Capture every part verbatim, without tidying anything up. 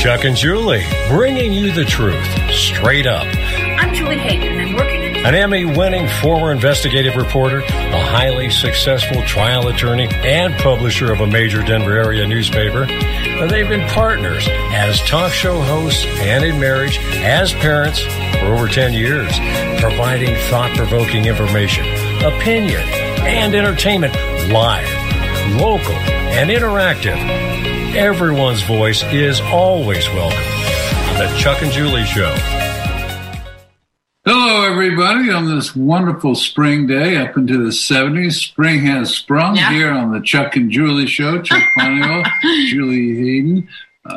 Chuck and Julie, bringing you the truth, straight up. I'm Julie Hayden, and I'm working in... An Emmy-winning former investigative reporter, a highly successful trial attorney, and publisher of a major Denver area newspaper. They've been partners as talk show hosts and in marriage, as parents for over ten years, providing thought-provoking information, opinion, and entertainment live, local, and interactive. Everyone's voice is always welcome on the Chuck and Julie Show. Hello, everybody, on this wonderful spring day up into the seventies. Spring has sprung yeah. here on the Chuck and Julie Show. Chuck Pontiel, Julie Hayden.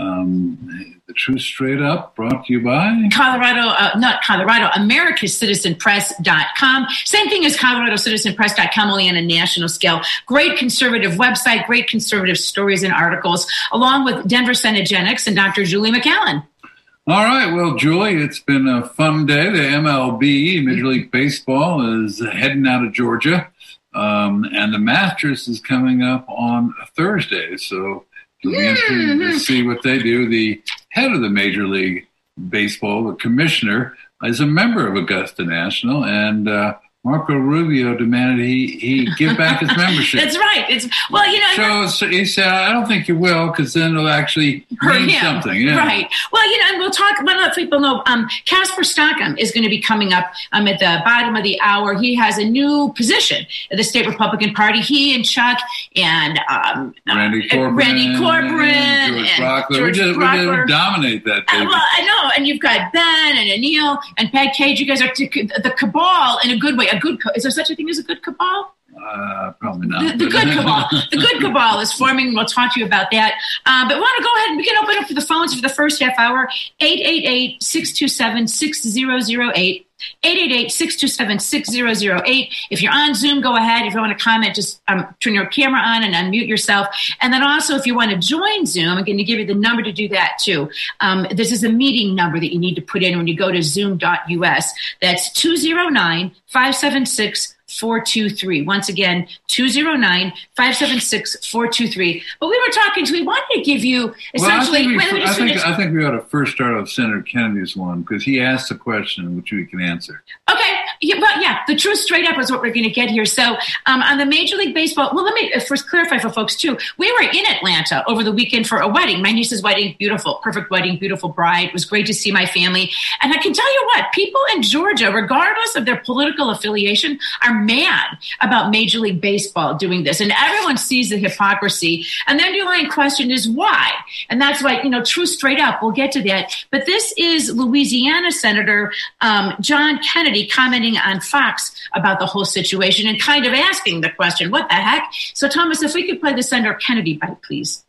Um, the Truth Straight Up, brought to you by... Colorado, uh, not Colorado, America's Citizen Press dot com. Same thing as Colorado Citizen Press dot com, only on a national scale. Great conservative website, great conservative stories and articles, along with Denver Senegenics and Doctor Julie McAllen. All right, well, Julie, it's been a fun day. The M L B, Major League Baseball, is heading out of Georgia, um, and the Masters is coming up on Thursday, so it'll be interesting to see what they do. The head of the Major League Baseball, the commissioner, is a member of Augusta National, and uh, Marco Rubio demanded he, he give back his membership. That's right. It's well, you know. So he said, "I don't think you will, because then it'll actually mean him. something." Yeah. Right. Well, you know, and we'll talk. Well, let people know. Um, Casper Stockham is going to be coming up um, at the bottom of the hour. He has a new position at the state Republican Party. He and Chuck and um, Randy uh, Corcoran, Randy Corbin, and George and Brockler. George we, just, Brockler. we just dominate that. Uh, well, I know, and you've got Ben and Anil and Pat Cage. You guys are t- the cabal in a good way. A good. Is there such a thing as a good cabal? Uh, probably not. The, the good cabal. The good cabal is forming. We'll talk to you about that. Uh, but we want to go ahead and we can open up for the phones for the first half hour. eight eight eight, six two seven, six zero zero eight. eight eight eight, six two seven, six zero zero eight. If you're on Zoom, go ahead. If you want to comment, just um, turn your camera on and unmute yourself. And then also, if you want to join Zoom, I'm going to give you the number to do that, too. Um, this is a meeting number that you need to put in when you go to zoom dot U S. That's two oh nine, five seven six, four two three. Once again, two oh nine, five seven six, four two three. But we were talking to, we wanted to give you essentially... Well, I, think we, I, I, think, I think we ought to first start with Senator Kennedy's one, because he asked a question which we can answer. Okay. Yeah, well, yeah, the truth straight up is what we're going to get here. So um, on the Major League Baseball, well, let me first clarify for folks, too. We were in Atlanta over the weekend for a wedding. My niece's wedding, beautiful, perfect wedding, beautiful bride. It was great to see my family. And I can tell you what, people in Georgia, regardless of their political affiliation, are mad about Major League Baseball doing this. And everyone sees the hypocrisy. And the underlying question is why? And that's why, you know, truth straight up, we'll get to that. But this is Louisiana Senator um, John Kennedy commenting on Fox about the whole situation and kind of asking the question, what the heck? So, Thomas, if we could play the Senator Kennedy bite, please.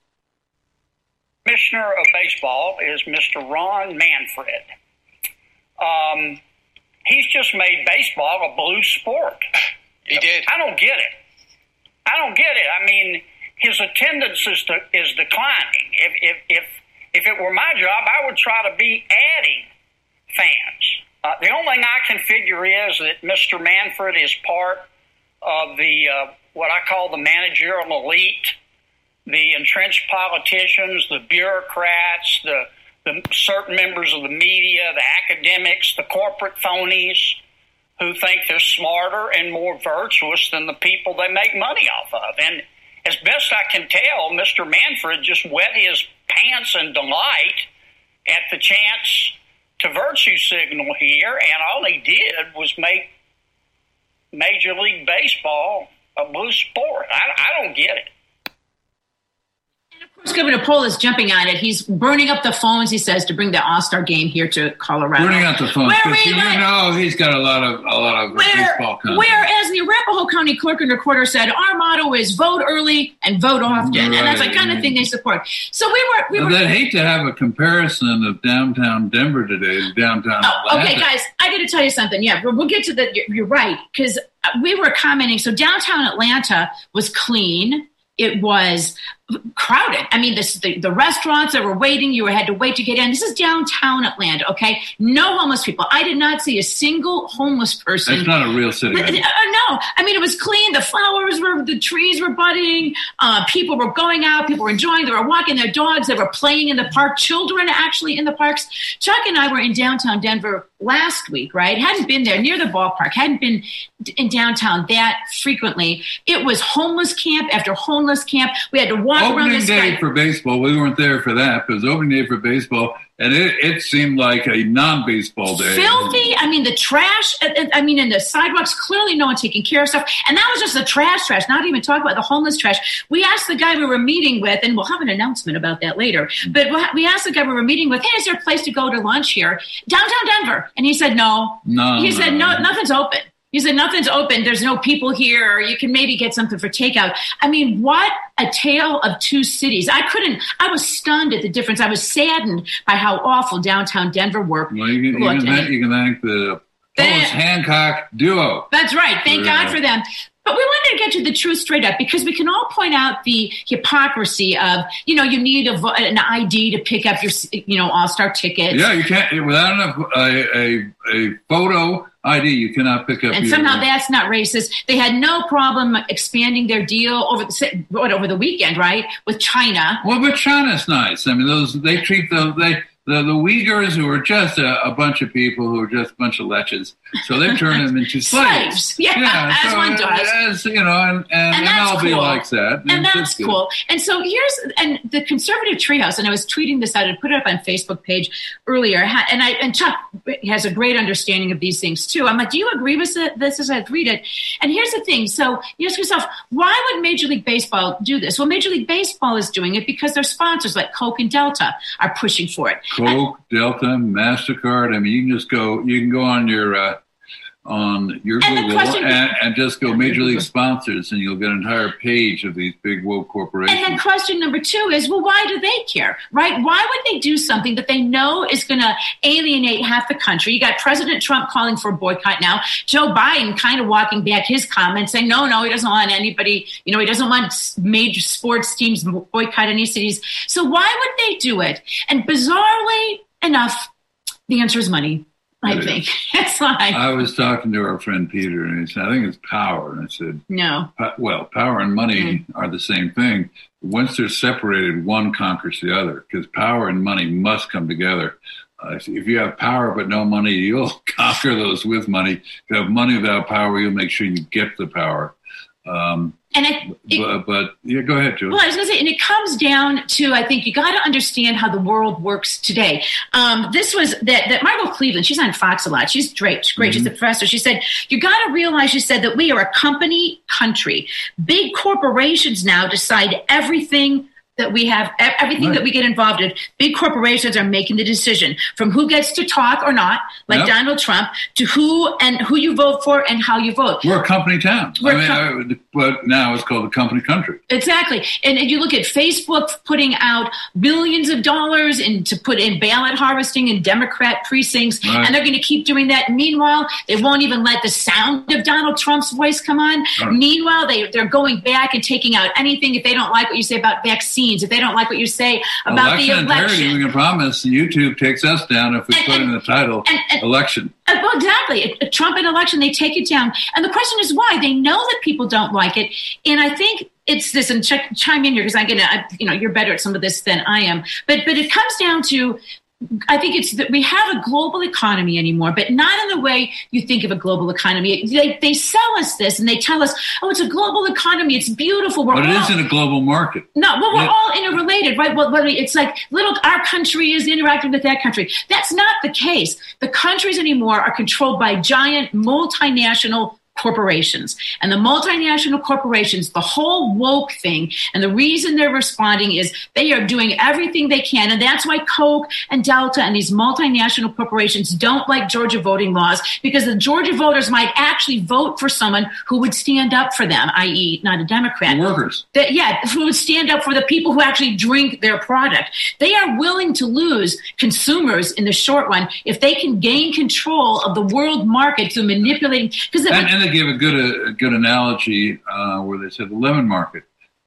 Commissioner of Baseball is Mister Ron Manfred. Um, he's just made baseball a blue sport. He did. I don't get it. I don't get it. I mean, his attendance is de- is declining. If if if if it were my job, I would try to be adding fans. Uh, the only thing I can figure is that Mister Manfred is part of the uh, what I call the managerial elite, the entrenched politicians, the bureaucrats, the, the certain members of the media, the academics, the corporate phonies who think they're smarter and more virtuous than the people they make money off of. And as best I can tell, Mister Manfred just wet his pants in delight at the chance to virtue signal here, and all he did was make Major League Baseball a blue sport. I, I don't get it. And of course, Governor Pohl is jumping on it. He's burning up the phones, he says, to bring the All-Star game here to Colorado. Burning up the phones. Where we, you know he's got a lot of a lot of where, baseball content. Whereas the Arapahoe County Clerk and Recorder said, our motto is vote early and vote often. Right, and that's the kind of thing they support. So we were... we were. I'd hate to have a comparison of downtown Denver today to downtown oh, Atlanta. Okay, guys, I got to tell you something. Yeah, we'll get to that. You're, you're right, because we were commenting. So downtown Atlanta was clean. It was crowded. I mean, this, the, the restaurants that were waiting, you had to wait to get in. This is downtown Atlanta, okay? No homeless people. I did not see a single homeless person. It's not a real city. Uh, no. I mean, it was clean. The flowers were, the trees were budding. Uh, people were going out. People were enjoying. They were walking their dogs. They were playing in the park. Children actually in the parks. Chuck and I were in downtown Denver last week, right? Hadn't been there near the ballpark. Hadn't been in downtown that frequently. It was homeless camp after homeless camp. We had to walk opening around this day guy. for baseball. We weren't there for that, but it was opening day for baseball, and it, it seemed like a non-baseball day. Filthy. I mean, the trash. I mean, in the sidewalks, clearly no one taking care of stuff. And that was just the trash trash, not even talk about the homeless trash. We asked the guy we were meeting with, and we'll have an announcement about that later, but we asked the guy we were meeting with, hey, is there a place to go to lunch here? Downtown Denver. And he said, no. No. He no. said, no, nothing's open. He said, nothing's open. There's no people here. Or you can maybe get something for takeout. I mean, what a tale of two cities. I couldn't, I was stunned at the difference. I was saddened by how awful downtown Denver worked. Well, you can, you can, thank, you can thank the Phyllis Hancock duo. That's right. Thank yeah. God for them. But we wanted to get to the truth straight up because we can all point out the hypocrisy of, you know, you need a, an I D to pick up your, you know, all-star tickets. Yeah, you can't, without enough, a, a, a photo I D, you cannot pick up. And your, somehow that's not racist. They had no problem expanding their deal over the what, over the weekend, right, with China. Well, but China's nice. I mean, those they treat those they the, the Uyghurs, who are just a, a bunch of people who are just a bunch of leches. So they turn them into slaves. slaves. Yeah, yeah, as so one does. As, you know, and, and, and M L B cool. likes that. And, and that's cool. And so here's, and the Conservative Treehouse, and I was tweeting this out and put it up on Facebook page earlier, and I and Chuck has a great understanding of these things too. I'm like, do you agree with this as I read it? And here's the thing. So you ask yourself, why would Major League Baseball do this? Well, Major League Baseball is doing it because their sponsors like Coke and Delta are pushing for it. Coke, and, Delta, MasterCard. I mean, you can just go, you can go on your, uh, on your and Google and, and just go Major League sponsors, and you'll get an entire page of these big woke corporations. And then question number two is, well, why do they care, right? Why would they do something that they know is going to alienate half the country? You got President Trump calling for a boycott now. Joe Biden kind of walking back his comments, saying, no, no, he doesn't want anybody, you know, he doesn't want major sports teams to boycott any cities. So why would they do it? And bizarrely enough, the answer is money. I it think it's like I was talking to our friend Peter, and he said, "I think it's power." And I said, "No, well, power and money mm. are the same thing. Once they're separated, one conquers the other, because power and money must come together. Uh, if you have power but no money, you'll conquer those with money. If you have money without power, you'll make sure you get the power." Um, And it, it, but, but yeah, go ahead, Joe. Well, I was going to say, and it comes down to, I think you got to understand how the world works today. Um, this was that, that Margot Cleveland, she's on Fox a lot. She's great. She's great. Mm-hmm. She's a professor. She said, you got to realize, she said, that we are a company country. Big corporations now decide everything that we have, everything right. that we get involved in. Big corporations are making the decision from who gets to talk or not, like yep. Donald Trump, to who and who you vote for and how you vote. We're a company town. We're I mean, com- I, but now it's called a company country. Exactly. And, and you look at Facebook putting out billions of dollars in, to put in ballot harvesting in Democrat precincts, right. and they're going to keep doing that. Meanwhile, they won't even let the sound of Donald Trump's voice come on. Right. Meanwhile, they, they're going back and taking out anything if they don't like what you say about vaccines. If they don't like what you say about election the election. Integrity, we can promise YouTube takes us down if we and, put and, in the title and, and, election. Uh, well, exactly. A Trump and election, they take it down. And the question is why? They know that people don't like it. And I think it's this, and check, chime in here because I'm going to, you know, you're better at some of this than I am. But but it comes down to, I think it's that we have a global economy anymore, but not in the way you think of a global economy. They they sell us this and they tell us, oh, it's a global economy. It's beautiful. We're but it all, isn't a global market. No, well, we're it, all interrelated, right? Well, it's like little, our country is interacting with that country. That's not the case. The countries anymore are controlled by giant multinational corporations. And the multinational corporations, the whole woke thing, and the reason they're responding is they are doing everything they can. And that's why Coke and Delta and these multinational corporations don't like Georgia voting laws, because the Georgia voters might actually vote for someone who would stand up for them, that is not a Democrat. The workers. That, yeah, who would stand up for the people who actually drink their product. They are willing to lose consumers in the short run if they can gain control of the world market through manipulating. Because and, and they gave a good a, a good analogy uh, where they said the lemon market.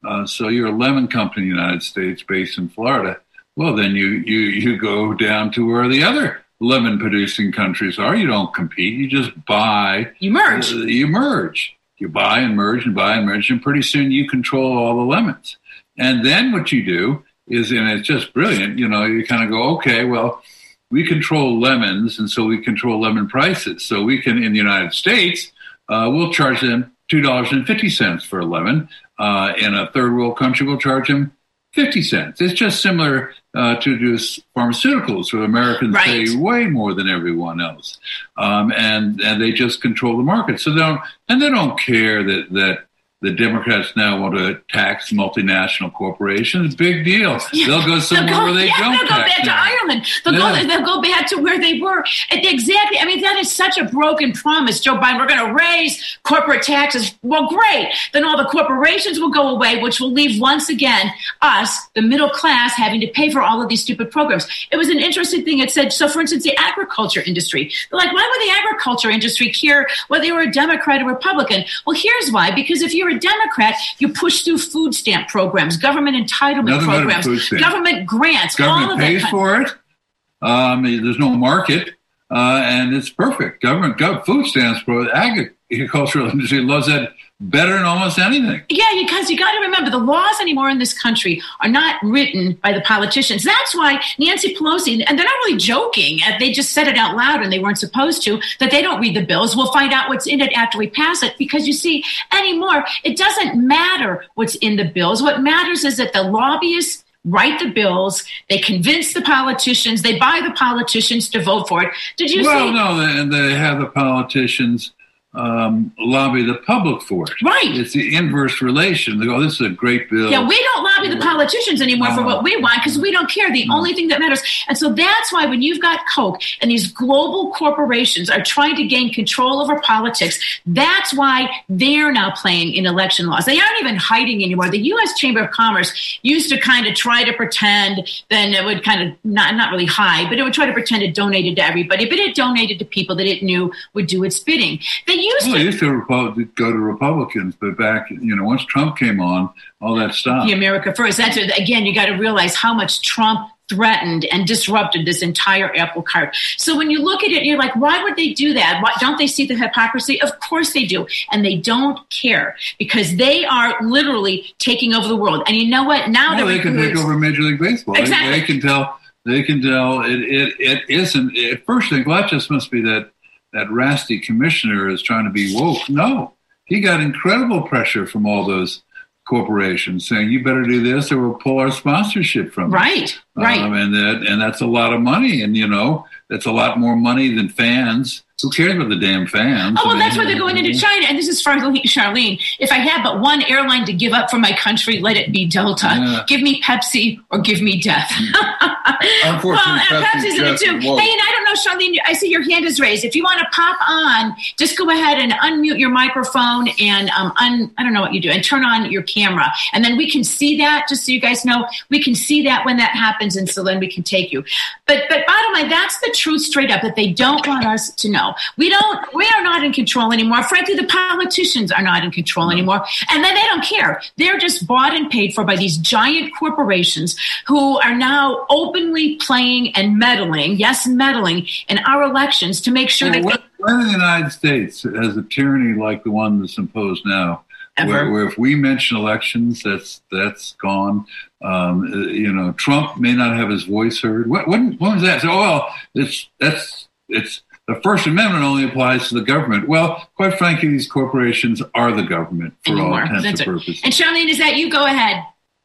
Uh, so you're a lemon company in the United States based in Florida. Well, then you, you, you go down to where the other lemon producing countries are. You don't compete. You just buy. You merge. Uh, you merge. You buy and merge and buy and merge. And pretty soon you control all the lemons. And then what you do is, and it's just brilliant, you know, you kind of go, okay, well, we control lemons. And so we control lemon prices. So we can, in the United States, uh, we'll charge them two dollars and fifty cents for a lemon. Uh, in a third world country, we'll charge them fifty cents. It's just similar uh, to just pharmaceuticals, where Americans right. pay way more than everyone else, um, and and they just control the market. So they don't, and they don't care that that the Democrats now want to tax multinational corporations. Big deal. Yeah. They'll go somewhere they'll go, where they yeah, don't they'll go tax back them. to Ireland. They'll, Yeah. go, they'll go back to where they were. And exactly. I mean, that is such a broken promise, Joe Biden. We're going to raise corporate taxes. Well, great. Then all the corporations will go away, which will leave once again us, the middle class, having to pay for all of these stupid programs. It was an interesting thing. It said, so for instance, the agriculture industry. They're like, why would the agriculture industry care whether you were a Democrat or Republican? Well, here's why. Because if you're a Democrat, you push through food stamp programs, government entitlement Nothing but a programs, food stamp. government grants, Government all of pays that. for it. Um, there's no market, uh, and it's perfect. Government gov- food stamps for the agricultural industry loves that better than almost anything. Yeah, because you got to remember, the laws anymore in this country are not written by the politicians. That's why Nancy Pelosi, and they're not really joking, they just said it out loud and they weren't supposed to, that they don't read the bills. We'll find out what's in it after we pass it, because you see, anymore, it doesn't matter what's in the bills. What matters is that the lobbyists write the bills, they convince the politicians, they buy the politicians to vote for it. Did you well, see? no, and they have the politicians um, lobby the public for it. Right. It's the inverse relation. They go, this is a great bill. Yeah, we don't lobby the politicians anymore no. for what we want, because we don't care. The no. only thing that matters. And so that's why when you've got Coke and these global corporations are trying to gain control over politics, that's why they're now playing in election laws. They aren't even hiding anymore. The U S Chamber of Commerce used to kind of try to pretend, then it would kind of not, not really hide, but it would try to pretend it donated to everybody, but it donated to people that it knew would do its bidding. They used well, to, it used to Repo- go to Republicans, but back, you know, once Trump came on, all that stopped. The America First. That's again, you got to realize how much Trump threatened and disrupted this entire apple cart. So when you look at it, you're like, why would they do that? Why don't they see the hypocrisy? Of course they do. And they don't care, because they are literally taking over the world. And you know what? Now well, they can take over Major League Baseball. Exactly. They, they can tell. They can tell. It it it isn't. At first, think, well, that just must be that that rasty commissioner is trying to be woke. No, he got incredible pressure from all those corporations saying, you better do this or we'll pull our sponsorship from you. Right, right. Um, and that and that's a lot of money. And, you know, that's a lot more money than fans. Who cares about the damn fans? Oh, well, I mean, that's why they're going into China. And this is for Charlene. If I had but one airline to give up for my country, let it be Delta. Yeah. Give me Pepsi or give me death. Unfortunately, well, and Pepsi's Pepsi's in it just too. woke. Hey, and I don't know, Charlene, I see your hand is raised. If you want to pop on, just go ahead and unmute your microphone and um, un, I don't know what you do, and turn on your camera. And then we can see that, just so you guys know, we can see that when that happens, and so then we can take you. But but bottom line, that's the truth straight up, that they don't want us to know. We don't. We are not in control anymore. Frankly, the politicians are not in control anymore. And then they don't care. They're just bought and paid for by these giant corporations who are now openly playing and meddling, yes, meddling in our elections to make sure Well, that when, when the United States has a tyranny like the one that's imposed now, where, Ever. where if we mention elections, that's that's gone. Um, you know, Trump may not have his voice heard. When, when, when was that? So, oh, well, it's that's it's. The First Amendment only applies to the government. Well, quite frankly, these corporations are the government for anymore. all intents That's and it. purposes. And Charlene, is that you? Go ahead.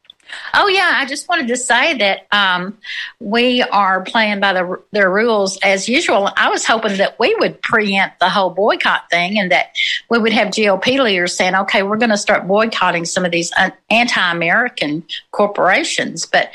Oh, yeah. I just wanted to say that um, we are playing by the, their rules as usual. I was hoping that we would preempt the whole boycott thing, and that we would have G O P leaders saying, okay, we're going to start boycotting some of these anti-American corporations. But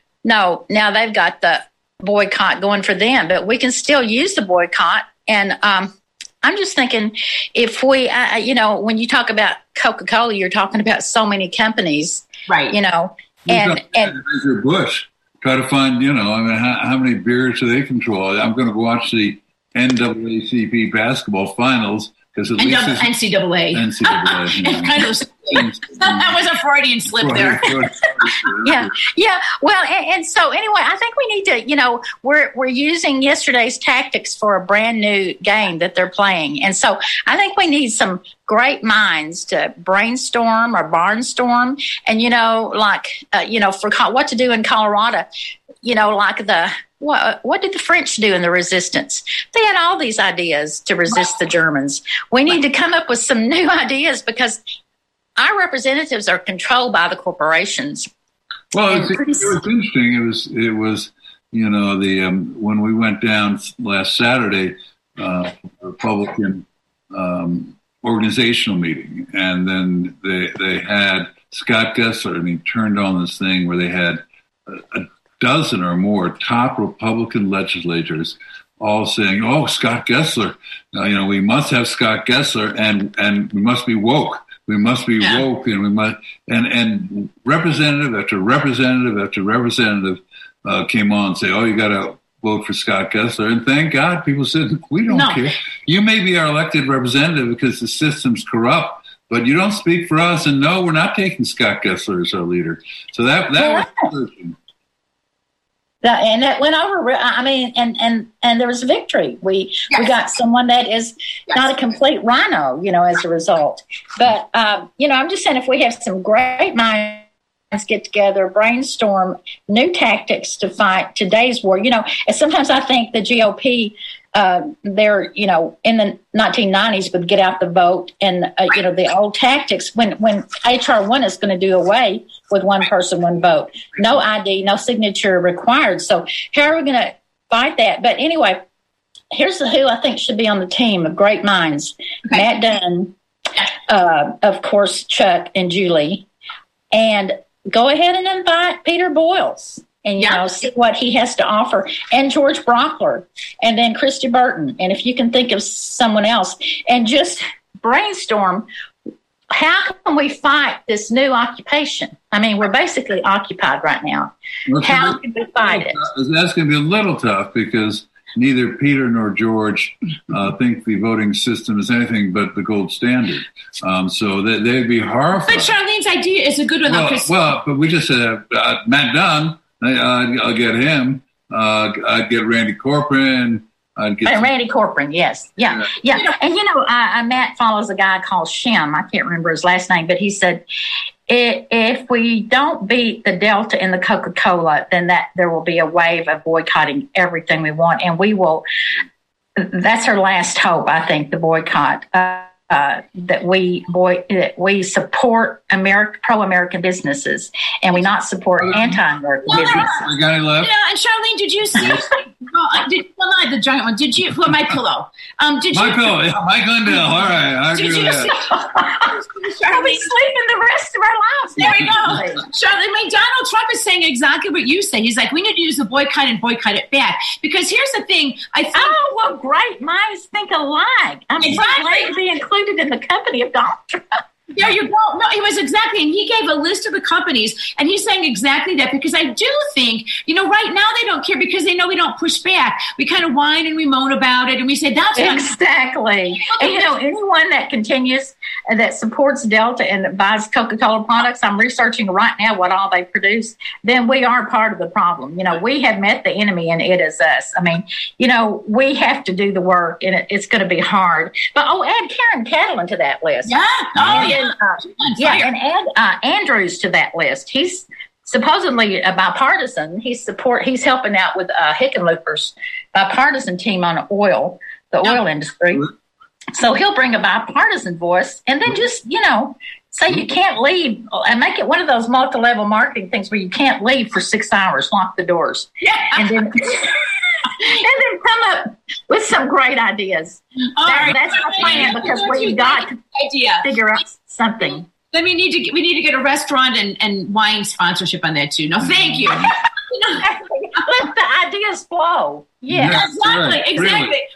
no, now they've got the boycott going for them, but we can still use the boycott. And um, I'm just thinking, if we, uh, you know, when you talk about Coca-Cola, you're talking about so many companies, Right. You know, You've and got and Anheuser-Busch. Try to find, you know, I mean, how, how many beers do they control? I'm going to watch the N double A C P basketball finals. Because at and least double, N C double A. N C double A. It's kind of that was a Freudian slip there. yeah, yeah. Well, and, and so anyway, I think we need to, you know, we're we're using yesterday's tactics for a brand new game that they're playing, and so I think we need some great minds to brainstorm or barnstorm, and you know, like uh, you know, for what to do in Colorado, you know, like the. What, what did the French do in the resistance? They had all these ideas to resist the Germans. We need to come up with some new ideas because our representatives are controlled by the corporations. Well, it was, it was interesting. It was, it was, you know, the um, when we went down last Saturday, uh, Republican um, organizational meeting, and then they they had Scott Gessler, and he turned on this thing where they had a, a dozen or more top Republican legislators all saying, "Oh, Scott Gessler, uh, you know, we must have Scott Gessler, and and we must be woke. We must be yeah. woke, and we must." And and representative after representative after representative uh, came on and say, "Oh, you got to vote for Scott Gessler." And thank God, people said, "We don't no. care. You may be our elected representative because the system's corrupt, but you don't speak for us. And no, we're not taking Scott Gessler as our leader." So that that yeah. was the That, and that went over. I mean, and and and there was a victory. We yes. we got someone that is yes. not a complete rhino, you know, as a result. But um, you know, I'm just saying, if we have some great minds get together, brainstorm new tactics to fight today's war. You know, and sometimes I think the G O P, uh, they're you know in the nineteen nineties would get out the vote and uh, you know the old tactics when when H R one is going to do away with one person, one vote, no I D, no signature required. So how are we going to fight that? But anyway, here's the who I think should be on the team of great minds: okay. Matt Dunn, uh, of course, Chuck and Julie, and go ahead and invite Peter Boyles. And, you yeah. know, see what he has to offer. And George Brockler. And then Christy Burton. And if you can think of someone else. And just brainstorm, how can we fight this new occupation? I mean, we're basically occupied right now. Well, how can we fight it? That's going to be a little tough because neither Peter nor George uh, think the voting system is anything but the gold standard. Um, so they, they'd be horrified. But Charlene's idea is a good one. Well, though, well but we just said uh, Matt Dunn. I'd, I'll get him. Uh, I'd get Randy Corcoran. I'd get and Randy Corcoran, yes. Yeah, yeah. yeah. And, you know, uh, Matt follows a guy called Shem. I can't remember his last name, but he said, if we don't beat the Delta in the Coca-Cola, then that there will be a wave of boycotting everything we want. And we will, that's our last hope, I think, the boycott. Uh, Uh, that we boy that we support America, pro-American businesses, and we not support anti-American well, businesses. We got any left? You know, and Charlene, did you see? well, did, well, not the giant one. Did you? Well, my pillow. Um, did my you? My pillow. Yeah, Mike Lindell. All right, I agree with that. We'll be sleeping the rest of our lives. There we go. Charlene, I mean, Donald Trump is saying exactly what you say. He's like, we need to use the boycott and boycott it back. Because here's the thing. I think. Oh, well, great minds think alike. I'm exactly. so glad to be included in the company of Donald Trump. There you go. No, it was exactly, and he gave a list of the companies, and he's saying exactly that because I do think, you know, right now they don't care because they know we don't push back. We kind of whine and we moan about it, and we say that's exactly. And you know, anyone that continues and that supports Delta and buys Coca-Cola products, I'm researching right now what all they produce. Then we are part of the problem. You know, we have met the enemy, and it is us. I mean, you know, we have to do the work, and it, it's going to be hard. But oh, add Karen Catlin to that list. Yeah. Oh, yeah. And, uh, yeah, and add uh, Andrews to that list. He's supposedly a bipartisan. He's support. He's helping out with uh, Hickenlooper's bipartisan team on oil, the oil industry. So he'll bring a bipartisan voice, and then just you know say you can't leave, and make it one of those multi-level marketing things where you can't leave for six hours, lock the doors, yeah, and then. and then come up with some great ideas. That, right. That's our plan because we got to idea. figure out something. Then we need to get, we need to get a restaurant and, and wine sponsorship on that too. No, thank you. Let the ideas flow. Yeah, exactly, right. exactly. Really?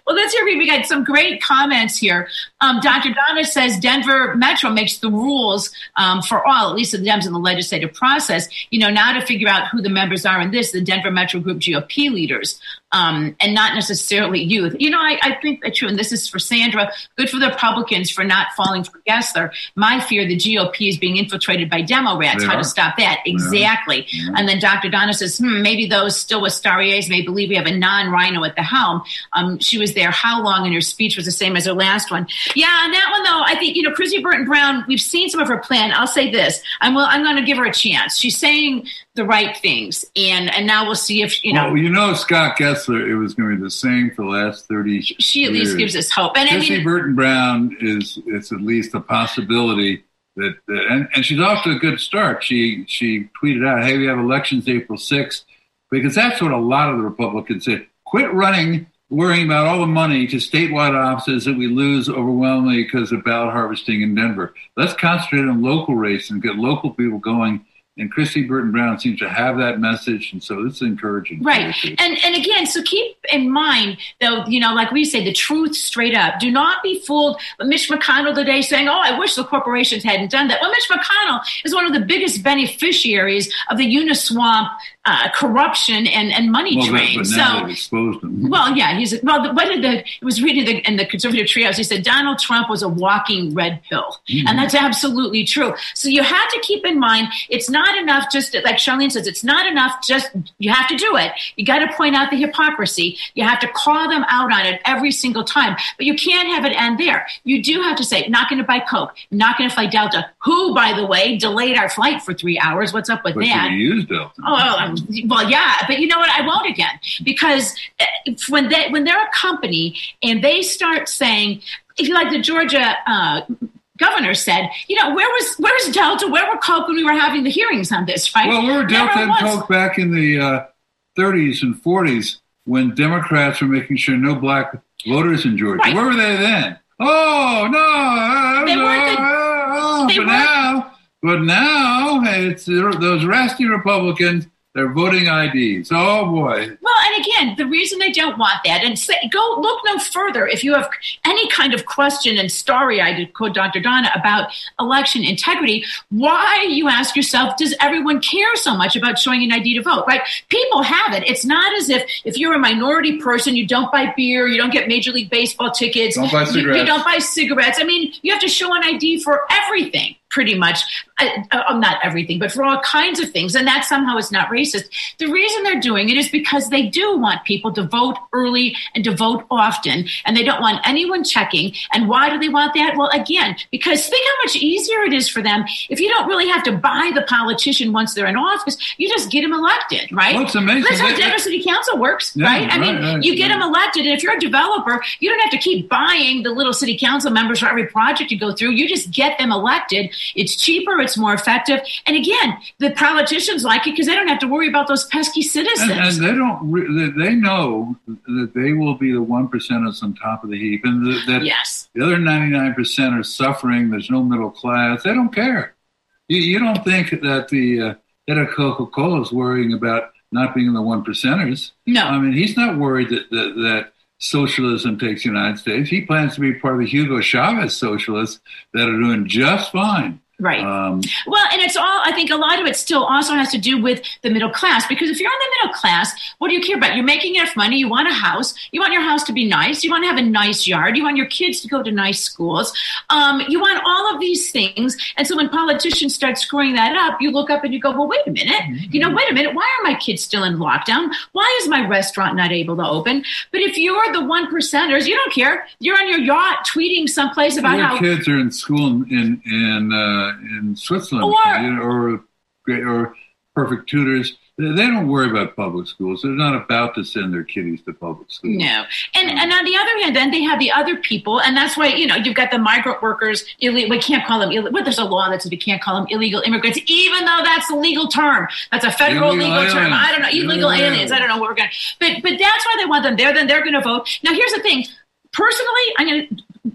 Well, let's hear. We got some great comments here. Um, Doctor Donna says Denver Metro makes the rules um, for all, at least the Dems in the legislative process. You know, now to figure out who the members are in this, the Denver Metro Group G O P leaders. Um, and not necessarily youth. You know, I, I think that's true. And this is for Sandra. Good for the Republicans for not falling for Gessler. My fear, the G O P is being infiltrated by demo rats. They How are. to stop that? Exactly. Yeah. And then Doctor Donna says, hmm, maybe those still with Starriers may believe we have a non-rhino at the helm. Um, she was there how long, and her speech was the same as her last one. Yeah, on that one, though, I think, you know, Chrissy Burton Brown, we've seen some of her plan. I'll say this. I'm, well, I'm going to give her a chance. She's saying the right things. And, and now we'll see if, you know. Well, you know, Scott Gessler, it was going to be the same for the last thirty years. She at least gives us hope. And Chrissy I mean, Burton Brown is, it's at least a possibility that, that and, and she's off to a good start. She, she tweeted out, hey, we have elections April sixth, because that's what a lot of the Republicans said. Quit running, worrying about all the money to statewide offices that we lose overwhelmingly because of ballot harvesting in Denver. Let's concentrate on local race and get local people going. And Chrissy Burton Brown seems to have that message, and so it's encouraging. Right. And and again, so keep in mind, though, you know, like we say, the truth straight up. Do not be fooled. Mitch McConnell today saying, oh, I wish the corporations hadn't done that. Well, Mitch McConnell is one of the biggest beneficiaries of the Uniswamp uh, corruption and, and money well, drain. But now so, they've exposed him. well, yeah, he's well. What did the? It was reading the, in the conservative treehouse. He said Donald Trump was a walking red pill, mm-hmm. and that's absolutely true. So you have to keep in mind, it's not enough just to, like Charlene says, it's not enough. Just you have to do it. You got to point out the hypocrisy. You have to call them out on it every single time. But you can't have it end there. You do have to say, not going to buy Coke, not going to fly Delta. Who, by the way, delayed our flight for three hours? What's up with but that? you used Delta. Oh, um, well, yeah, but you know what? I won't again, because when they when they're a company and they start saying, if you like the Georgia uh, governor said, you know, where was where's Delta? Where were Coke when we were having the hearings on this, right? Well, where were Delta Never and was. Coke back in the uh, thirties and forties when Democrats were making sure no black voters in Georgia? Right. Where were they then? Oh no! They weren't the- oh, they but weren't- now, but now, hey, it's those rasty Republicans. They're voting I Ds. Oh, boy. Well, and again, the reason they don't want that, and say, go look no further if you have any kind of question and starry-eyed, to quote Doctor Donna, about election integrity, why, you ask yourself, does everyone care so much about showing an I D to vote, right? People have it. It's not as if if you're a minority person, you don't buy beer, you don't get Major League Baseball tickets. Don't buy you, cigarettes. you don't buy cigarettes. I mean, you have to show an I D for everything. Pretty much, uh, uh, not everything, but for all kinds of things. And that somehow is not racist. The reason they're doing it is because they do want people to vote early and to vote often. And they don't want anyone checking. And why do they want that? Well, again, because think how much easier it is for them if you don't really have to buy the politician once they're in office. You just get them elected, right? Well, it's amazing. That's how They- Denver City Council works, Yeah, right? I mean, right, right, you get right. them elected. And if you're a developer, you don't have to keep buying the little city council members for every project you go through. You just get them elected. It's cheaper. It's more effective. And again, the politicians like it because they don't have to worry about those pesky citizens. And, and they don't. Re- they know that they will be the one percenters on top of the heap, and that, that yes. the other ninety-nine percent are suffering. There's no middle class. They don't care. You, you don't think that the uh, head of Coca-Cola is worrying about not being the one percenters? No. I mean, he's not worried that that, that socialism takes the United States. He plans to be part of the Hugo Chavez socialists that are doing just fine. Right. Um, well, and it's all, I think a lot of it still also has to do with the middle class, because if you're in the middle class, what do you care about? You're making enough money. You want a house. You want your house to be nice. You want to have a nice yard. You want your kids to go to nice schools. Um, you want all of these things. And so when politicians start screwing that up, you look up and you go, well, wait a minute. Mm-hmm. You know, wait a minute. Why are my kids still in lockdown? Why is my restaurant not able to open? But if you're the one percenters, you don't care. You're on your yacht tweeting someplace about your how kids are in school in, in, in uh, in Switzerland, Or- you know, or or perfect tutors. They they don't worry about public schools. They're not about to send their kiddies to public schools. No. And and on the other hand, then they have the other people, and that's why, you know, you've got the migrant workers. Ille- we can't call them, Ill- well, there's a law that says we can't call them illegal immigrants, even though that's a legal term. That's a federal Illegal legal term. aliens. I don't know, illegal, Illegal aliens. aliens. I don't know what we're going to, but, but that's why they want them there. Then they're going to vote. Now, here's the thing. Personally, I'm going to,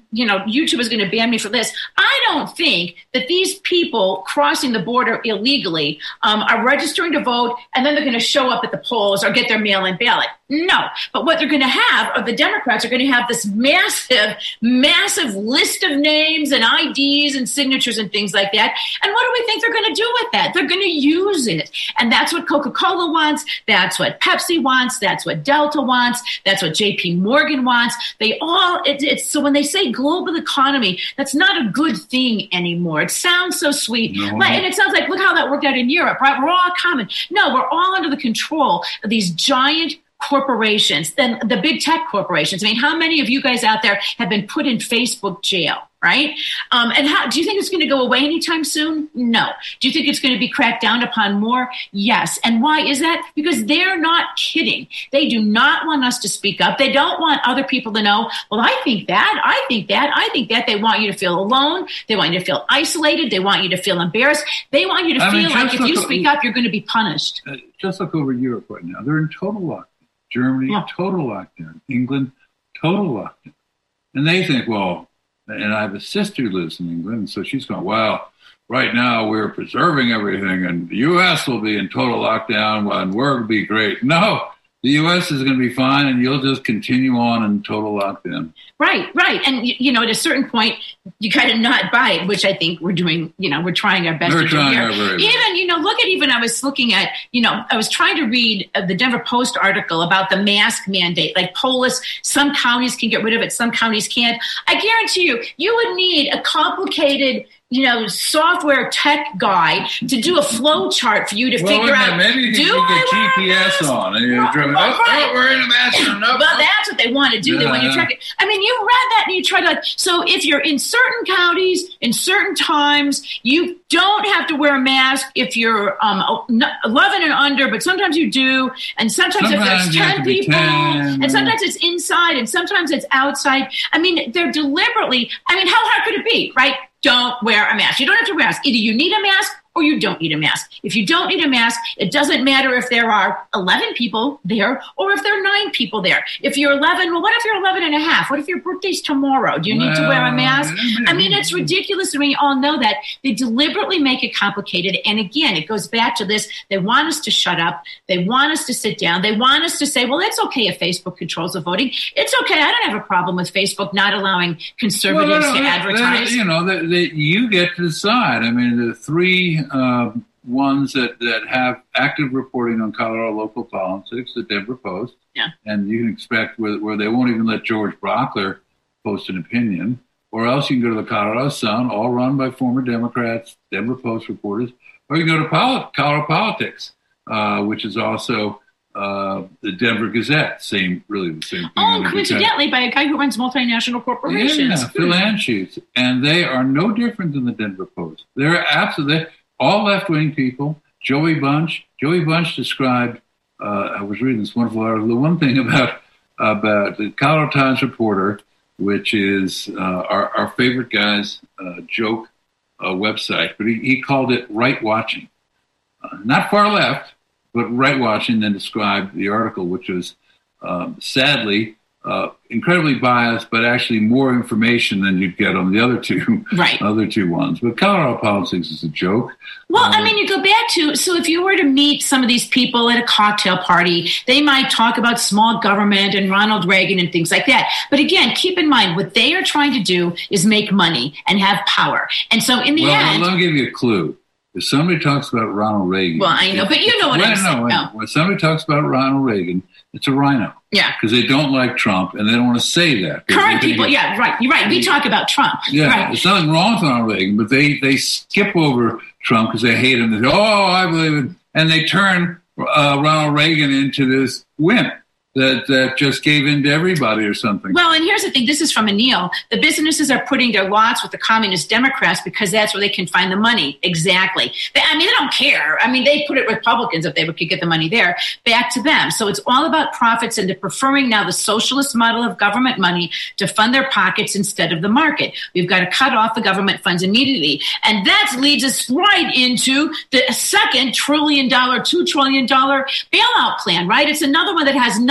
you know, YouTube is going to ban me for this. I don't think that these people crossing the border illegally um, are registering to vote and then they're going to show up at the polls or get their mail-in ballot. No. But what they're going to have, or the Democrats are going to have this massive, massive list of names and I Ds and signatures and things like that. And what do we think they're going to do with that? They're going to use it. And that's what Coca-Cola wants. That's what Pepsi wants. That's what Delta wants. That's what J P Morgan wants. They all, it, it's so when they say global economy, that's not a good thing anymore. It sounds so sweet. No. Like, and it sounds like, look how that worked out in Europe, right? We're all common. No, we're all under the control of these giant corporations, then the big tech corporations. I mean, how many of you guys out there have been put in Facebook jail, right? Um, and how do you think it's going to go away anytime soon? No. Do you think it's going to be cracked down upon more? Yes. And why is that? Because they're not kidding. They do not want us to speak up. They don't want other people to know, well, I think that, I think that, I think that. They want you to feel alone. They want you to feel isolated. They want you to feel embarrassed. They want you to I feel mean, like if you speak up, you're going to be punished. Uh, just look over Europe right now. They're in total lockdown. Germany, yeah. total lockdown. England, total lockdown. And they think, well, and I have a sister who lives in England, and so she's going, well, right now we're preserving everything, and the U S will be in total lockdown, and we're going to be great. No, the U S is going to be fine, and you'll just continue on in total lockdown. Right, right. And, you know, at a certain point, you kind of not buy it, which I think we're doing, you know, we're trying our best we're to do trying here. Our very even, best. you know, look at even, I was looking at, you know, I was trying to read the Denver Post article about the mask mandate. Like Polis, some counties can get rid of it, some counties can't. I guarantee you, you would need a complicated, you know, software tech guy to do a flow chart for you to well, figure out. Maybe you do can I get G P S on and you're driving. Well, oh, right. oh, we're in a mask. No, well, that's what they want to do. Yeah. They want you to track it. I mean, you read that and you try to. Like, so if you're in certain counties, in certain times, you don't have to wear a mask if you're um, eleven and under, but sometimes you do. And sometimes, sometimes if there's ten people, ten, and sometimes it's inside, and sometimes it's outside. I mean, they're deliberately. I mean, how hard could it be, right? Don't wear a mask. You don't have to wear a mask. Either you need a mask or you don't need a mask. If you don't need a mask, it doesn't matter if there are eleven people there or if there are nine people there. If you're eleven, well, what if you're eleven and a half? What if your birthday's tomorrow? Do you need well, to wear a mask? I mean, it's ridiculous. I mean, you all know that. They deliberately make it complicated. And again, it goes back to this. They want us to shut up. They want us to sit down. They want us to say, well, it's okay if Facebook controls the voting. It's okay. I don't have a problem with Facebook not allowing conservatives well, to advertise. They, you know, they, they, you get to decide. I mean, the three Uh, ones that, that have active reporting on Colorado local politics, the Denver Post, yeah. and you can expect where, where they won't even let George Brockler post an opinion, or else you can go to the Colorado Sun, all run by former Democrats, Denver Post reporters, or you can go to Poli- Colorado Politics, uh, which is also uh, the Denver Gazette, same, really the same thing. Oh, coincidentally, by a guy who runs multinational corporations. Yeah, Phil Anschutz, and they are no different than the Denver Post. They're absolutely... all left-wing people. Joey Bunch. Joey Bunch described, uh, I was reading this wonderful article, the one thing about about the Colorado Times reporter, which is uh, our, our favorite guy's uh, joke uh, website, but he, he called it right-watching. Uh, not far left, but right-watching, then described the article, which was um, sadly Uh, incredibly biased, but actually more information than you'd get on the other two, right. other two ones. But Colorado Politics is a joke. Well, um, I mean, you go back to, so if you were to meet some of these people at a cocktail party, they might talk about small government and Ronald Reagan and things like that. But again, keep in mind, what they are trying to do is make money and have power. And so in the well, end... Well, let me give you a clue. If somebody talks about Ronald Reagan... Well, I know, but you know what well, I'm saying. No, when somebody talks about Ronald Reagan, it's a rhino. Yeah. Because they don't like Trump, and they don't want to say that. Current people, get, yeah, right. You're right. We talk about Trump. Yeah, right. There's nothing wrong with Ronald Reagan, but they, they skip over Trump because they hate him. They say, oh, I believe it. And they turn uh, Ronald Reagan into this wimp that, that just gave in to everybody or something. Well, and here's the thing. This is from Anil. The businesses are putting their lots with the communist Democrats because that's where they can find the money. Exactly. They, I mean, they don't care. I mean, they put it Republicans if they could get the money there back to them. So it's all about profits, and they're preferring now the socialist model of government money to fund their pockets instead of the market. We've got to cut off the government funds immediately. And that leads us right into the second trillion dollar, two trillion dollar bailout plan, right? It's another one that has nothing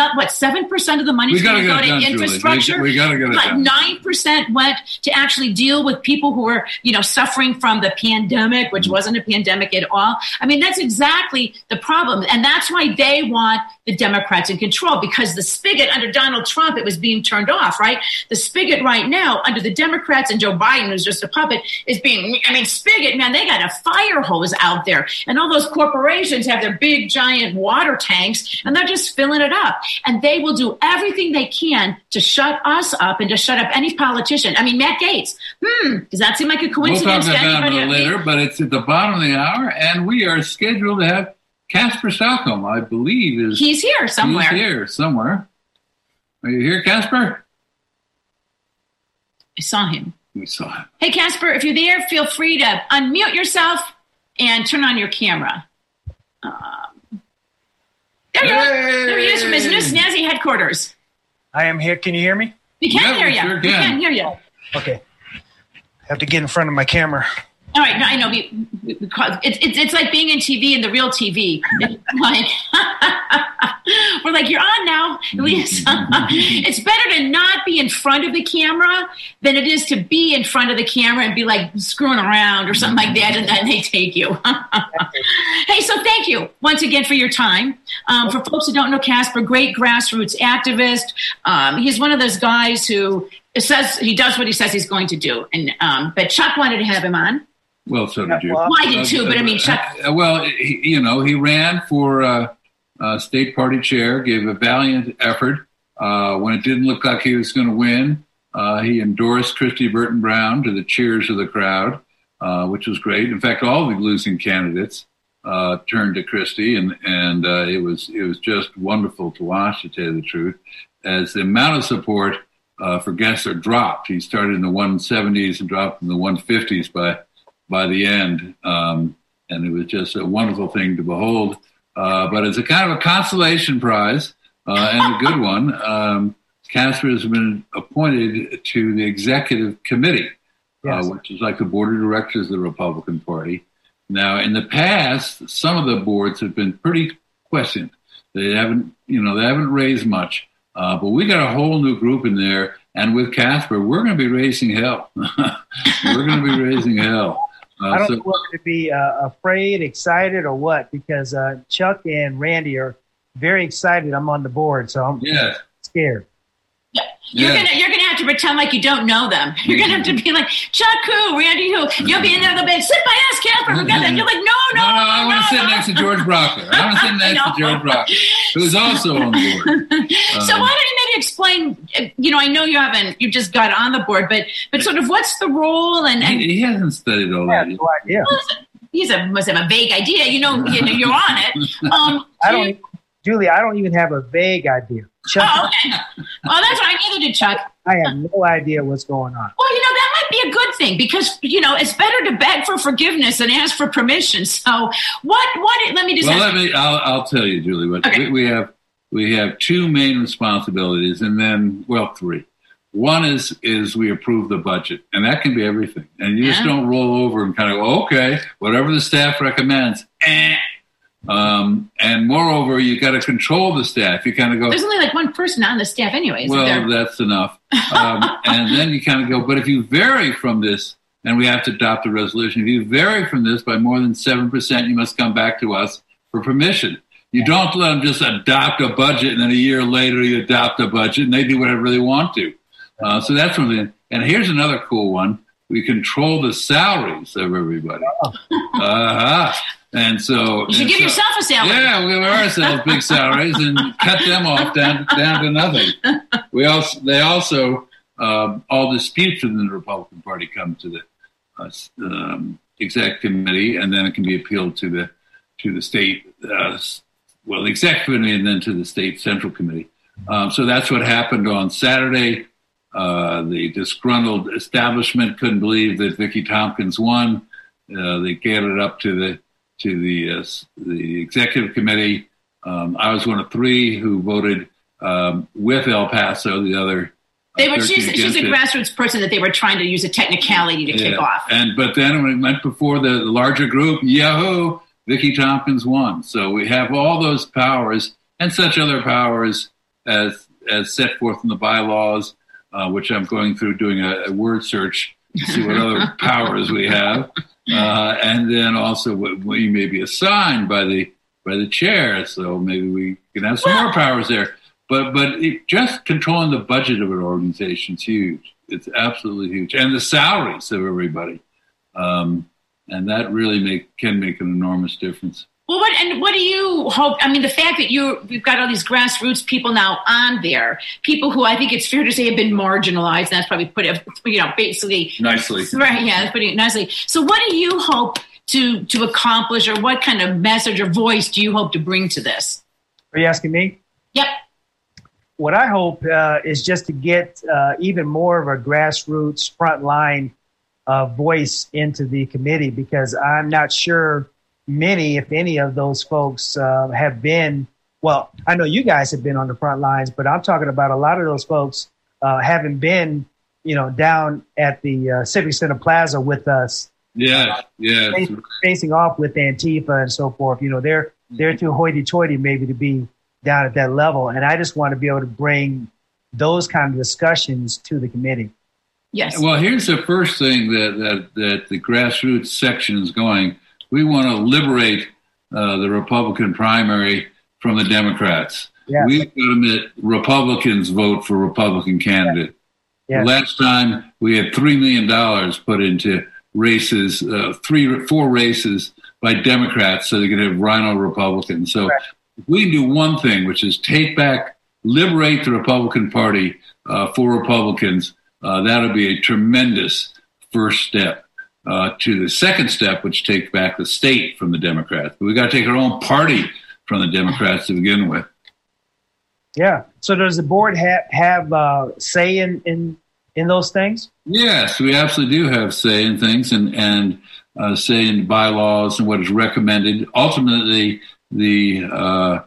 about what seven percent of the money is going to go to done, infrastructure. Julie. We, we got to get it but done. Nine percent went to actually deal with people who were, you know, suffering from the pandemic, which wasn't a pandemic at all. I mean, that's exactly the problem, and that's why they want the Democrats in control, because the spigot under Donald Trump, it was being turned off, right? The spigot right now under the Democrats and Joe Biden, who's just a puppet, is being, I mean, spigot, man, they got a fire hose out there, and all those corporations have their big giant water tanks, and they're just filling it up, and they will do everything they can to shut us up and to shut up any politician. I mean, Matt Gaetz, hmm, does that seem like a coincidence? We'll talk about that a Anybody- little later, but it's at the bottom of the hour, and we are scheduled to have Casper Stockholm, I believe, is He's here somewhere. He's here somewhere. Are you here, Casper? I saw him. We saw him. Hey, Casper, if you're there, feel free to unmute yourself and turn on your camera. Um, there you are. There he is from his new snazzy headquarters. I am here. Can you hear me? We can Yeah, hear we you. sure We can. can hear you. Okay. I have to get in front of my camera. All right, no, I know. We, we, we call, it's, it's it's like being in T V and the real T V. It's like we're like, you're on now, Lisa. It's better to not be in front of the camera than it is to be in front of the camera and be like screwing around or something like that, and then they take you. Hey, so thank you once again for your time. Um, for folks who don't know Casper, great grassroots activist. Um, he's one of those guys who says he does what he says he's going to do. And um, but Chuck wanted to have him on. Well, so did you. Well, I did too, but I mean, Chuck. Uh, well, he, you know, he ran for uh, uh, state party chair, gave a valiant effort. Uh, when it didn't look like he was going to win, uh, he endorsed Christy Burton Brown to the cheers of the crowd, uh, which was great. In fact, all the losing candidates uh, turned to Christy, and and uh, it was it was just wonderful to watch, to tell you the truth, as the amount of support uh, for Gessler dropped. He started in the one seventies and dropped in the one fifties by. by the end, um, and it was just a wonderful thing to behold. Uh, but it's a kind of a consolation prize, uh, and a good one. Um, Casper has been appointed to the executive committee, Yes. uh, which is like the board of directors of the Republican Party. Now, in the past, some of the boards have been pretty questioned. They haven't, you know, they haven't raised much. Uh, but we got a whole new group in there, and with Casper, we're going to be raising hell. We're going to be raising hell. Uh, I don't so, know whether to be uh, afraid, excited, or what, because uh, Chuck and Randy are very excited. I'm on the board, so I'm yes. scared. Yeah. You're Yeah. gonna you're gonna have to pretend like you don't know them. You're gonna have to be like Chuck who, Randy who. You'll be in there. They'll be like, sit by us, Casper. We got that. You're like, no, no, No, no, I no, want to no, sit no. next to George Brockler. I want to sit next to George Brockler, who's also on the board. So Um, why don't you maybe explain? uh, You know, I know you haven't. You just got on the board, but but sort of what's the role and. and He, he hasn't studied all I have that. no idea. He's a must have a vague idea. You know, you know, you're on it. Um, I don't, even- Julie. I don't even have a vague idea. Chuck, Oh, okay. Well, that's what I needed to Chuck. I have no idea what's going on. Well, you know, that might be a good thing because, you know, it's better to beg for forgiveness than ask for permission. So what, what, let me just Well, ask, let me. I'll, I'll tell you, Julie. But Okay. we, we have we have two main responsibilities, and then well, three. One is is we approve the budget, and that can be everything. And you just Yeah. don't roll over and kind of go, okay, whatever the staff recommends. Eh. Um, and moreover, you got to control the staff. You kind of go, there's only like one person on the staff anyway, isn't well, there? that's enough. Um, and then you kind of go, but if you vary from this, and we have to adopt a resolution, if you vary from this by more than seven percent, you must come back to us for permission. You don't let them just adopt a budget, and then a year later you adopt a budget, and they do whatever they want to. Uh, so that's one thing. And here's another cool one. We control the salaries of everybody. Uh-huh. And so You should and give so- yourself a salary. Yeah, we give ourselves big salaries and cut them off down down to nothing. We also they also um, all disputes within the Republican Party come to the uh, um, exec committee, and then it can be appealed to the to the state uh, well the exec committee, and then to the state central committee. Um, so that's what happened on Saturday. Uh, the disgruntled establishment couldn't believe that Vicky Tompkins won. Uh, they gave it up to the to the uh, the executive committee. Um, I was one of three who voted um, with El Paso. The other They uh, were, she's, thirteen she's a against it. grassroots person that they were trying to use a technicality to kick Yeah. off. And but then when it went before the larger group, Yahoo! Vicky Tompkins won. So we have all those powers and such other powers as as set forth in the bylaws, uh, which I'm going through doing a, a word search to see what other powers we have, uh, and then also what we may be assigned by the by the chair. So maybe we can have some more powers there. But but it, just controlling the budget of an organization is huge. It's absolutely huge, and the salaries of everybody, um, and that really make can make an enormous difference. Well, what and what do you hope? I mean, the fact that you you've got all these grassroots people now on there, people who I think it's fair to say have been marginalized. And that's probably put it, you know, basically nicely, right? Yeah, that's putting it nicely. So, what do you hope to to accomplish, or what kind of message or voice do you hope to bring to this? Are you asking me? Yep. What I hope uh, is just to get uh, even more of a grassroots frontline uh, voice into the committee, because I'm not sure many, if any, of those folks uh, have been, well, I know you guys have been on the front lines, but I'm talking about a lot of those folks uh, haven't been, you know, down at the uh, Civic Center Plaza with us. Yeah, uh, yeah. Facing, facing off with Antifa and so forth. You know, they're they're too hoity-toity maybe to be down at that level. And I just want to be able to bring those kind of discussions to the committee. Yes. Well, here's the first thing that, that, that the grassroots section is going. We want to liberate uh, the Republican primary from the Democrats. Yes. We've got to admit Republicans vote for Republican candidate. Yes. Last time we had three million dollars put into races, uh, three, four races by Democrats so they could have rhino Republicans. So right. if we can do one thing, which is take back, liberate the Republican Party uh, for Republicans, uh, that'll be a tremendous first step. Uh, to the second step, which takes back the state from the Democrats. But we've got to take our own party from the Democrats to begin with. Yeah. So does the board have have uh, say in, in in those things? Yes, we absolutely do have say in things and, and uh, say in bylaws and what is recommended. Ultimately, the uh,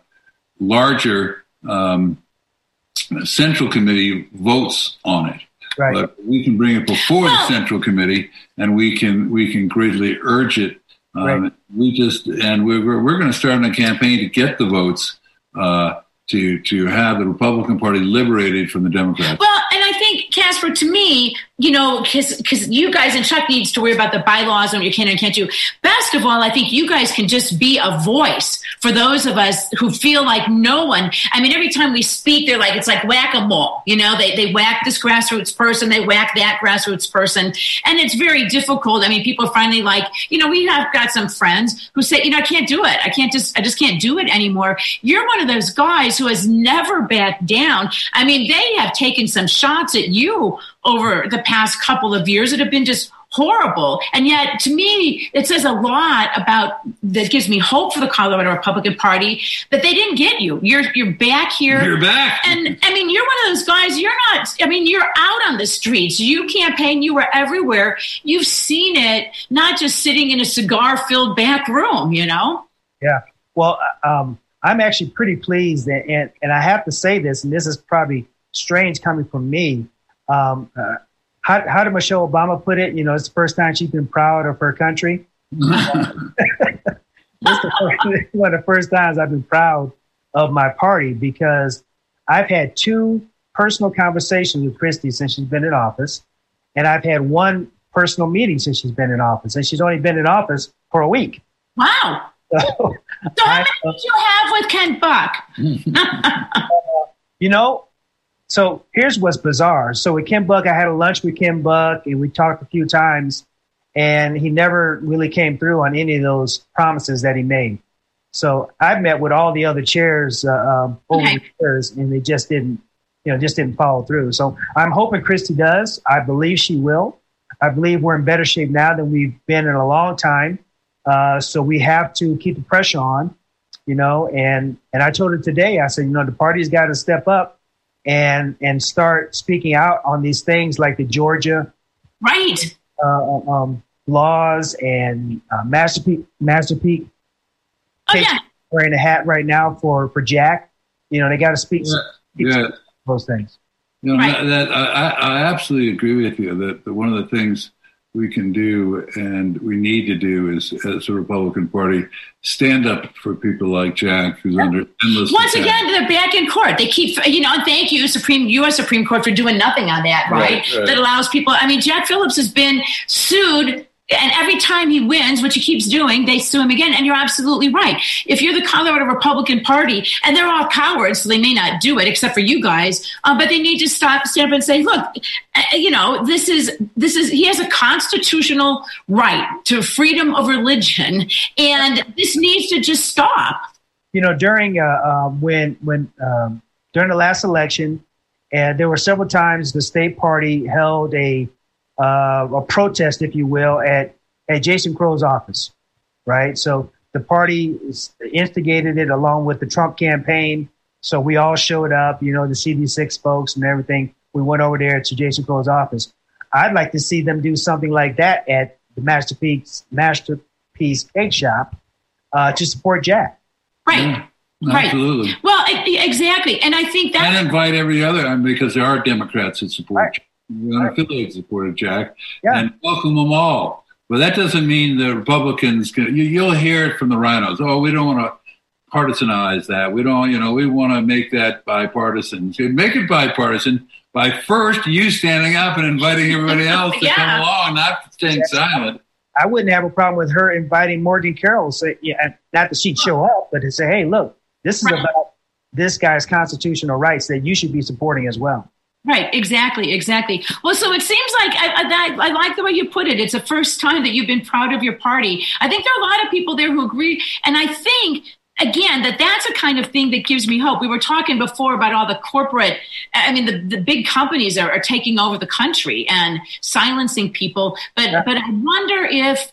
larger um, Central Committee votes on it. Right. But we can bring it before the Central Committee, and we can we can greatly urge it. Um, right. We just and we're we're, we're going to start on a campaign to get the votes uh, to to have the Republican Party liberated from the Democrats. Well, and I think, Casper, to me, you know, because because you guys and Chuck needs to worry about the bylaws and what you can and can't do. Best of all, I think you guys can just be a voice for those of us who feel like no one. I mean, every time we speak, they're like, it's like whack-a-mole. You know, they they whack this grassroots person, they whack that grassroots person. And it's very difficult. I mean, people are finally like, you know, we have got some friends who say, you know, I can't do it. I can't just, I just can't do it anymore. You're one of those guys who has never backed down. I mean, they have taken some shots at you over the past couple of years that have been just horrible. And yet, to me, it says a lot about, that gives me hope for the Colorado Republican Party, that they didn't get you. You're you're back here. You're back. And, I mean, you're one of those guys, you're not, I mean, you're out on the streets. You campaign, you were everywhere. You've seen it, not just sitting in a cigar-filled back room, you know? Yeah. Well, um, I'm actually pretty pleased, and, and, and I have to say this, and this is probably strange coming from me. Um, uh, how, how did Michelle Obama put it? You know, it's the first time she's been proud of her country. um, this is one of the first times I've been proud of my party, because I've had two personal conversations with Christie since she's been in office, and I've had one personal meeting since she's been in office, and she's only been in office for a week. Wow. So, so how many I, did you have with Ken Buck? you know, so here's what's bizarre. So with Ken Buck, I had a lunch with Ken Buck, and we talked a few times, and he never really came through on any of those promises that he made. So I've met with all the other chairs uh, um, over okay. the years, and they just didn't, you know, just didn't follow through. So I'm hoping Christie does. I believe she will. I believe we're in better shape now than we've been in a long time. Uh, so we have to keep the pressure on, you know, and, and I told her today, I said, you know, the party's got to step up and, and start speaking out on these things like the Georgia right uh, um, laws and uh, Master Peak, Master Peak. Oh, yeah. Wearing a hat right now for, for Jack. You know, they got to speak, yeah. speak yeah. to those things. You know, right. that, that I, I absolutely agree with you that, that one of the things we can do and we need to do is, as a Republican Party, stand up for people like Jack, who's yeah. under endless Once attack. again, they're back in court. They keep, you know, and thank you, Supreme U S Supreme Court, for doing nothing on that, right? Right, right? That allows people, I mean, Jack Phillips has been sued, and every time he wins, which he keeps doing, they sue him again. And you're absolutely right. If you're the Colorado Republican Party, and they're all cowards, so they may not do it, except for you guys, um, but they need to stop, stand up and say, look, uh, you know, this is, this is, he has a constitutional right to freedom of religion, and this needs to just stop. You know, during, uh, uh, when, when, um, during the last election, and there were several times the state party held a, Uh, a protest, if you will, at, at Jason Crow's office, right? So the party instigated it along with the Trump campaign. So we all showed up, you know, the C D six folks and everything. We went over there to Jason Crow's office. I'd like to see them do something like that at the Masterpiece Masterpiece Cake Shop uh, to support Jack. Right. Yeah, right. absolutely. Well, exactly. And I think that. And invite every other, I mean, because there are Democrats that support right. Jack. Unaffiliated supported Jack, yeah. and welcome them all. But that doesn't mean the Republicans can, you, you'll hear it from the rhinos. Oh, we don't want to partisanize that. We don't, you know, we want to make that bipartisan. So make it bipartisan by first you standing up and inviting everybody else to yeah. come along, not staying yeah. silent. I wouldn't have a problem with her inviting Morgan Carroll, say, yeah, not that she'd show up, but to say, hey, look, this is right. about this guy's constitutional rights that you should be supporting as well. Right, exactly, exactly. Well, so it seems like I, I, I like the way you put it. It's the first time that you've been proud of your party. I think there are a lot of people there who agree. And I think, again, that that's a kind of thing that gives me hope. We were talking before about all the corporate, I mean, the, the big companies are, are taking over the country and silencing people. But, yeah. but I wonder if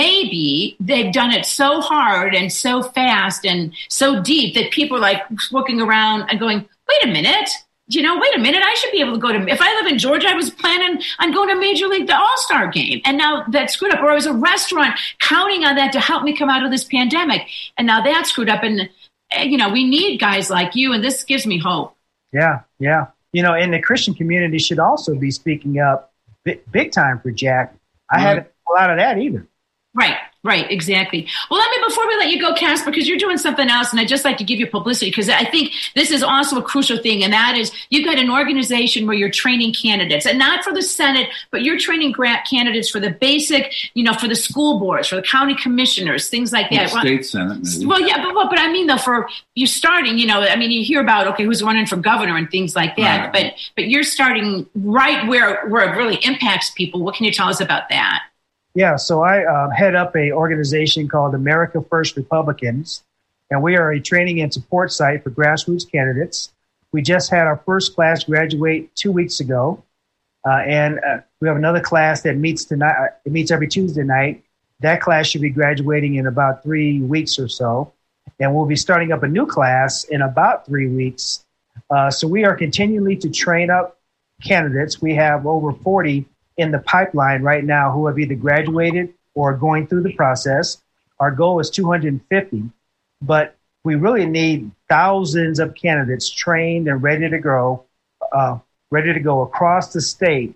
maybe they've done it so hard and so fast and so deep that people are like looking around and going, wait a minute. You know, wait a minute, I should be able to go to, if I live in Georgia, I was planning on going to Major League, the All-Star game. And now that's screwed up. Or I was a restaurant counting on that to help me come out of this pandemic. And now that's screwed up. And, you know, we need guys like you. And this gives me hope. Yeah, yeah. You know, and the Christian community should also be speaking up big, big time for Jack. I mm-hmm. haven't a lot of that either. Right, right, exactly. Well, let me, before we let you go, Casper, because you're doing something else, and I'd just like to give you publicity, because I think this is also a crucial thing, and that is you've got an organization where you're training candidates, and not for the Senate, but you're training grant candidates for the basic, you know, for the school boards, for the county commissioners, things like that. Well, state Senate, maybe. Well, yeah, but, but I mean, though, for you starting, you know, I mean, you hear about, okay, who's running for governor and things like that, right. but but you're starting right where, where it really impacts people. What can you tell us about that? Yeah, so I uh, head up a organization called America First Republicans, and we are a training and support site for grassroots candidates. We just had our first class graduate two weeks ago, uh, and uh, we have another class that meets tonight. Uh, it meets every Tuesday night. That class should be graduating in about three weeks or so, and we'll be starting up a new class in about three weeks. Uh, so we are continually to train up candidates. We have over forty in the pipeline right now who have either graduated or are going through the process. Our goal is two hundred fifty, but we really need thousands of candidates trained and ready to go, uh, ready to go across the state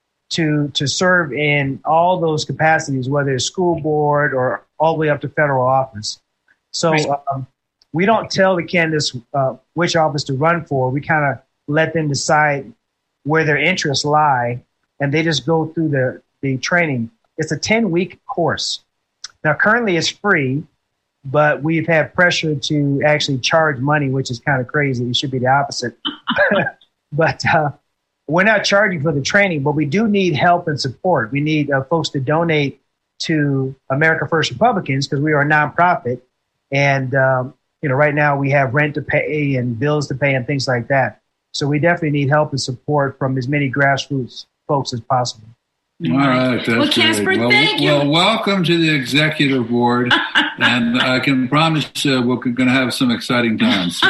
to to serve in all those capacities, whether it's school board or all the way up to federal office. So um, we don't tell the candidates uh, which office to run for. We kind of let them decide where their interests lie, and they just go through the, the training. It's a ten-week course. Now, currently it's free, but we've had pressure to actually charge money, which is kind of crazy. It should be the opposite. But uh, we're not charging for the training, but we do need help and support. We need uh, folks to donate to America First Republicans because we are a nonprofit. And, um, you know, right now we have rent to pay and bills to pay and things like that. So we definitely need help and support from as many grassroots folks as possible. All right. That's well, Casper, well, thank you. Well, welcome to the executive board. And I can promise uh, we're going to have some exciting times.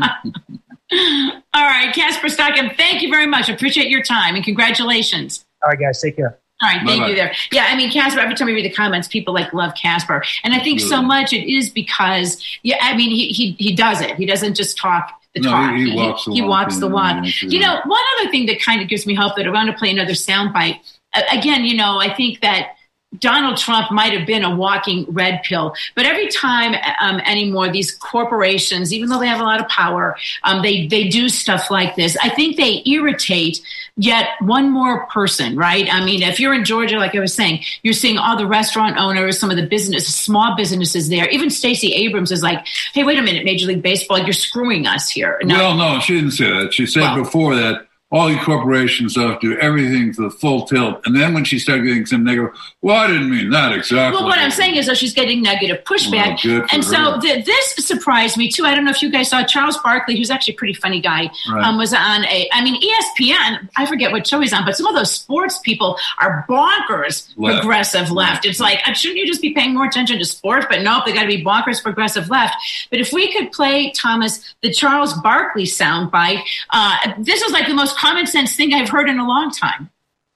All right, Casper Stockham, thank you very much. I appreciate your time and congratulations. All right, guys, take care. All right, thank Bye-bye. you there. Yeah, I mean, Casper, every time we read the comments, people like love Casper. And I think so much it is because, yeah, I mean, he he he does it. He doesn't just talk the No, talk. he- he walks the he walk walks the and- walk. and- You know, one other thing that kind of gives me hope that I want to play another soundbite. again, you know, I think that Donald Trump might have been a walking red pill, but every time um, anymore, these corporations, even though they have a lot of power, um, they they do stuff like this. I think they irritate yet one more person, right? I mean, if you're in Georgia, like I was saying, you're seeing all the restaurant owners, some of the business, small businesses there. Even Stacey Abrams is like, hey, wait a minute, Major League Baseball, you're screwing us here. Now, well, no, she didn't say that. She said well, before that, all these corporations have to do everything to the full tilt. And then when she started getting some negative, well, I didn't mean that exactly. Well, what I'm saying is that she's getting negative pushback. Well, and so her. the, this surprised me, too. I don't know if you guys saw Charles Barkley, who's actually a pretty funny guy, right. um, was on a, I mean, E S P N, I forget what show he's on, but some of those sports people are bonkers left. progressive left. It's like, shouldn't you just be paying more attention to sports? But nope, they got to be bonkers progressive left. But if we could play, Thomas, the Charles Barkley soundbite, uh, this is like the most common sense thing I've heard in a long time.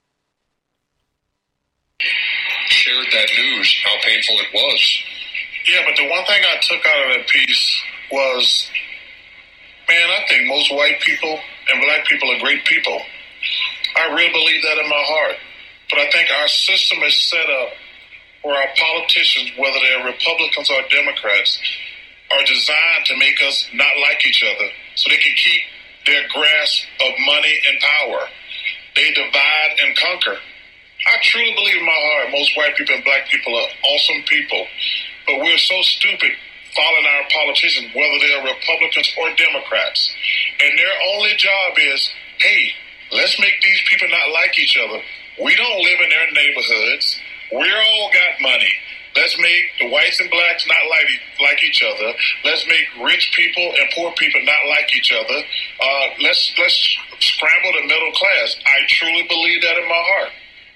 Shared that news, how painful it was. Yeah, but the one thing I took out of that piece was, man, I think most white people and black people are great people. I really believe that in my heart. But I think our system is set up where our politicians, whether they're Republicans or Democrats, are designed to make us not like each other so they can keep their grasp of money and power. They divide and conquer. I truly believe in my heart most white people and black people are awesome people, but we're so stupid following our politicians, whether they're Republicans or Democrats. And their only job is, hey, let's make these people not like each other. We don't live in their neighborhoods. We all got money. Let's make the whites and blacks not like like each other. Let's make rich people and poor people not like each other. Uh, let's let's scramble the middle class. I truly believe that in my heart.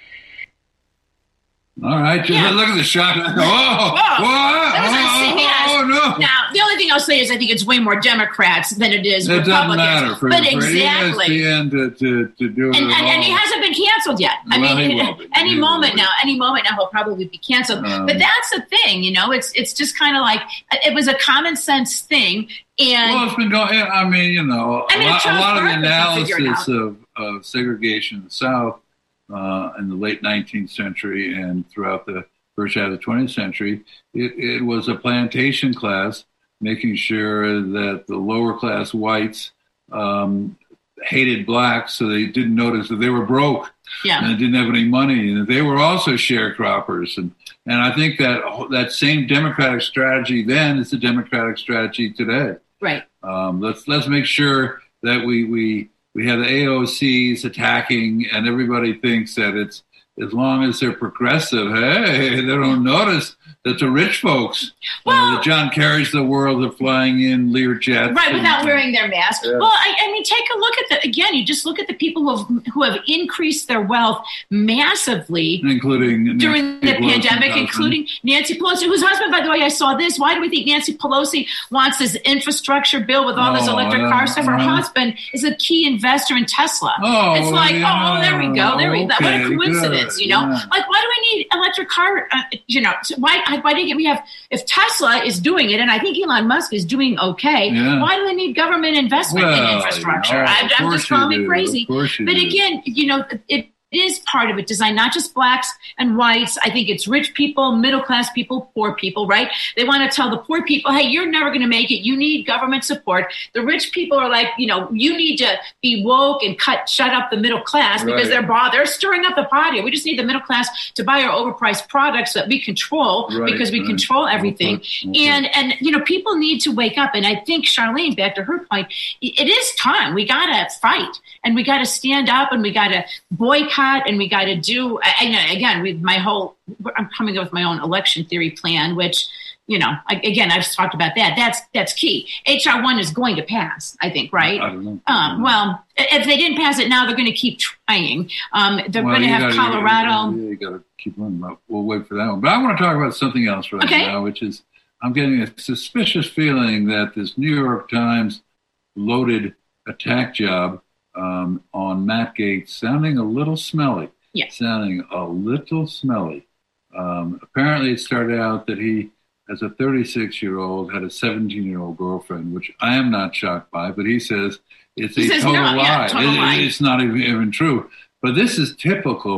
All right, just yeah. look at the shot. Oh, whoa, whoa, oh, oh, no. Now, the only thing I'll say is I think it's way more Democrats than it is it Republicans. Doesn't matter for, but for exactly. E S P N to, to, to do it and, at and, all. and he hasn't been canceled yet. I well, mean, he will be. any he moment will be. now, any moment now, he'll probably be canceled. Um, but that's the thing, you know. It's it's just kind of like it was a common sense thing. And well, it's been going. I mean, you know, I mean, a lot, a lot of the analysis of, of, of segregation in the South uh, in the late nineteenth century and throughout the first half of the twentieth century, it, it was a plantation class making sure that the lower class whites um, hated blacks so they didn't notice that they were broke yeah. and they didn't have any money, and they were also sharecroppers. And, and I think that that same democratic strategy then is the democratic strategy today. Right. Um, let's let's make sure that we, we, we have the A O Cs attacking and everybody thinks that it's as long as they're progressive, hey, they don't notice that the rich folks, well, uh, the John Kerrys of the world are flying in Lear jets. Right, without and, wearing their mask. Yeah. Well, I, I mean, take a look at the, again, you just look at the people who have, who have increased their wealth massively. Including during Nancy the Pelosi pandemic, husband. including Nancy Pelosi, whose husband, by the way, I saw this. Why do we think Nancy Pelosi wants this infrastructure bill with all oh, this electric uh, car stuff? Her uh, husband is a key investor in Tesla. Oh, it's like, yeah. oh, there we go. There we go. Okay, What a coincidence, good. you know? Yeah. Like, why do we need electric car? Uh, you know, why why do we have, if Tesla is doing it, and I think Elon Musk is doing okay, yeah. why do they need government investment well, in infrastructure? You know, I, I'm just calling me crazy. But do. again, you know, it, it is part of it, designed not just blacks and whites. I think it's rich people, middle class people, poor people, right? They want to tell the poor people, hey, you're never going to make it. You need government support. The rich people are like, you know, you need to be woke and cut, shut up the middle class because right. they're bought, they're stirring up the pot here. We just need the middle class to buy our overpriced products that we control right, because we right. control everything. Okay, okay. And, and, you know, people need to wake up. And I think, Charlene, back to her point, it is time. We got to fight and we got to stand up and we got to boycott and we got to do, I, I know, again, with my whole, I'm coming up with my own election theory plan, which, you know, I, again, I've talked about that. That's that's key. H R one is going to pass, I think, right? I don't know. Um, well, if they didn't pass it now, they're going to keep trying. Um, they're well, going to have gotta, Colorado. You, you got to keep on. We'll wait for that one. But I want to talk about something else right okay. now, which is I'm getting a suspicious feeling that this New York Times loaded attack job um, on Matt Gaetz sounding a little smelly. Yeah. Sounding a little smelly. Um, apparently, it started out that he, as a thirty-six-year-old, had a seventeen-year-old girlfriend, which I am not shocked by, but he says it's he a says total no, lie. yeah, total it, lie. It's not even, even true. But this is typical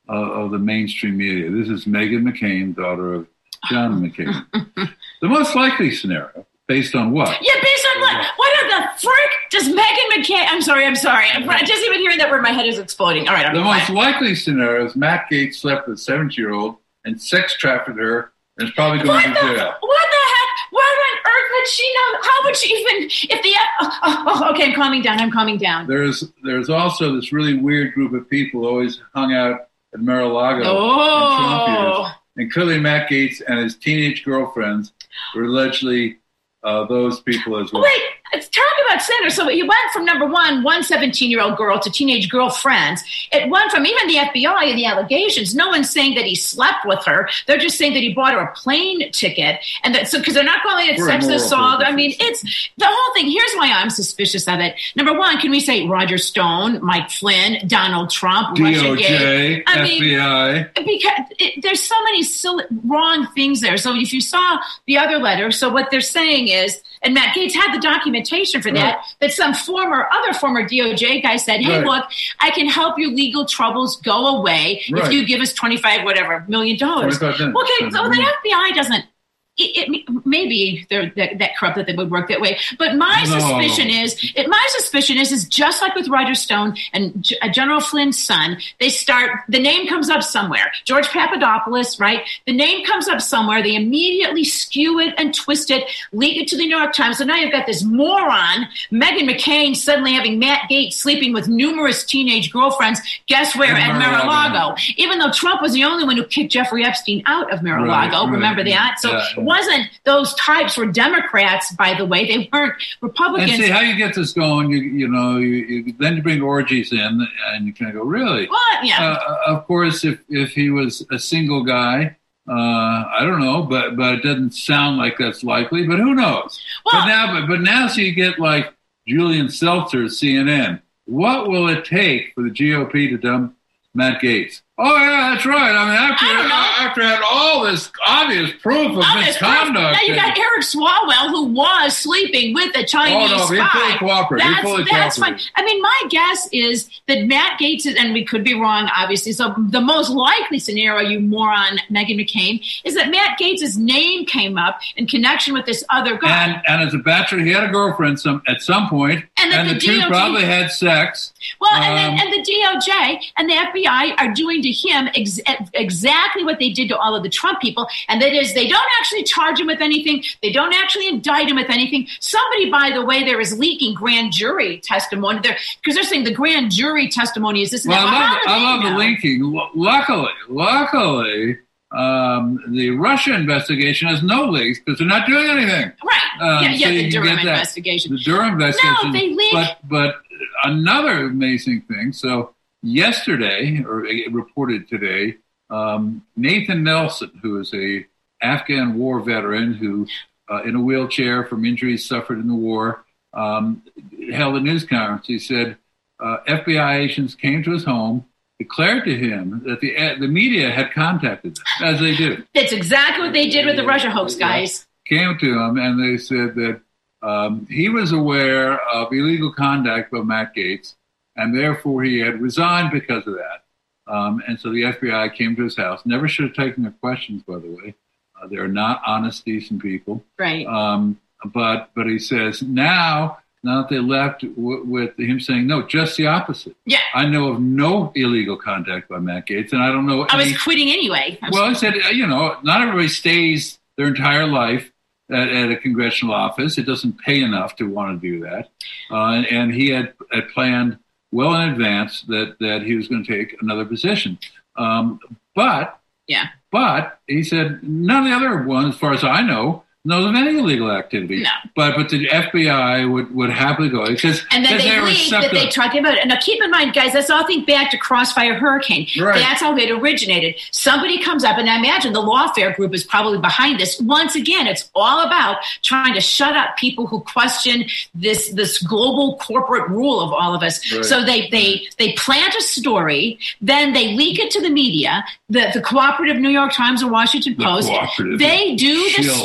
uh, of the mainstream media. This is Meghan McCain, daughter of John McCain. The most likely scenario, based on what? Yeah, based on what? What are the frick does Meghan McCain? I'm sorry, I'm sorry. I'm, just even hearing that word, my head is exploding. All right, I'm The fine. most likely scenario is Matt Gaetz slept with a seventeen-year-old and sex trafficked her and is probably going What to the, jail. what the heck? What on earth would she know? How would she even, if the, oh, oh, oh, okay, I'm calming down, I'm calming down. There's there's also this really weird group of people who always hung out at Mar-a-Lago Oh. in Trump years. And clearly Matt Gaetz and his teenage girlfriends were allegedly uh, those people as well. Wait, let's talk about Sanders. So he went from number one, one seventeen-year-old girl to teenage girlfriends. It went from even the F B I and the allegations. No one's saying that he slept with her. They're just saying that he bought her a plane ticket. And that, so, because they're not calling it For sex immoral assault. I purposes. mean, it's the whole thing. Here's why I'm suspicious of it. Number one, can we say Roger Stone, Mike Flynn, Donald Trump, D O Russiagate? J, I F mean, B I. because it, there's so many silly, wrong things there. So if you saw the other letter, so what they're saying is, and Matt Gaetz had the documentation for that, Right. that some former, other former D O J guy said, hey, Right. look, I can help your legal troubles go away Right. if you give us twenty-five, whatever, million dollars. twenty-five million. Okay, so the F B I doesn't, it, it, maybe they're that, that corrupt that they would work that way. But my No. suspicion is, it, my suspicion is, is just like with Roger Stone and G- uh, General Flynn's son, they start, the name comes up somewhere. George Papadopoulos, right? The name comes up somewhere. They immediately skew it and twist it, leak it to the New York Times. So now you've got this moron, Meghan McCain, suddenly having Matt Gaetz sleeping with numerous teenage girlfriends. Guess where? In At Mar-a-Lago. Mar-a-Lago. Even though Trump was the only one who kicked Jeffrey Epstein out of Mar-a-Lago. Right, right. Remember that? So Yeah. it wasn't, those types were Democrats, by the way. They weren't Republicans. And see how you get this going. You you know you, you then you bring orgies in, and you kind of go, really? What? Yeah. Uh, of course, if if he was a single guy, uh, I don't know, but but it doesn't sound like that's likely. But who knows? Well- but now, but, but now, so you get like Julian Seltzer, C N N. What will it take for the G O P to dump Matt Gaetz? Oh yeah, that's right. I mean, after I don't know. after had all this obvious proof of Oh, it's misconduct. perfect. Now you got Eric Swalwell, who was sleeping with a Chinese Oh, no, he spy. fully cooperated. He That's, fully that's fine. cooperated. I mean, my guess is that Matt Gaetz is, and we could be wrong, obviously. So the most likely scenario, you moron, Meghan McCain, is that Matt Gaetz' name came up in connection with this other guy. And and as a bachelor, he had a girlfriend some at some point, And that and the the two D O J probably had sex. Well, and, Um, then, and the D O J and the F B I are doing to him ex- exactly what they did to all of the Trump people, and that is they don't actually charge him with anything. They don't actually indict him with anything. Somebody, by the way, there is leaking grand jury testimony there because they're saying the grand jury testimony is this. and Well, that. I love, How do I they love the know? linking. L- Luckily, luckily, um, the Russia investigation has no leaks because they're not doing anything. Right? Um, yeah, yeah. so you the can Durham get that. investigation. The Durham investigation. No, they leak- But but another amazing thing. So yesterday, or uh, reported today, um, Nathan Nelson, who is a Afghan war veteran who, uh, in a wheelchair from injuries suffered in the war, um, held a news conference. He said uh, F B I agents came to his home, declared to him that the uh, the media had contacted him, as they do. That's exactly what they did with the Russia hoax, guys. Came to him and they said that um, he was aware of illegal conduct by Matt Gaetz, and therefore he had resigned because of that. Um, and so the F B I came to his house. Never should have taken their questions, by the way. Uh, they're not honest, decent people. Right. Um, but but he says now, now that they left w- with him saying no, just the opposite. Yeah. I know of no illegal contact by Matt Gaetz, and I don't know. I was any- quitting anyway. I was- well, I said, uh, you know, not everybody stays their entire life at, at a congressional office. It doesn't pay enough to want to do that. Uh, and, and he had, had planned well in advance that, that he was going to take another position. Um, but, yeah. but he said none of the other ones, as far as I know, knows of any illegal activity. No. But but the F B I would, would happily go because And then they were leaked that sucked they up. talked about it. And now keep in mind, guys, let's all think back to Crossfire Hurricane. Right. That's how it originated. Somebody comes up, and I imagine the Lawfare Group is probably behind this. Once again, it's all about trying to shut up people who question this this global corporate rule of all of us. Right. So they they they plant a story, then they leak it to the media, the, the cooperative New York Times or Washington The Post. cooperative. They do the Shills. story.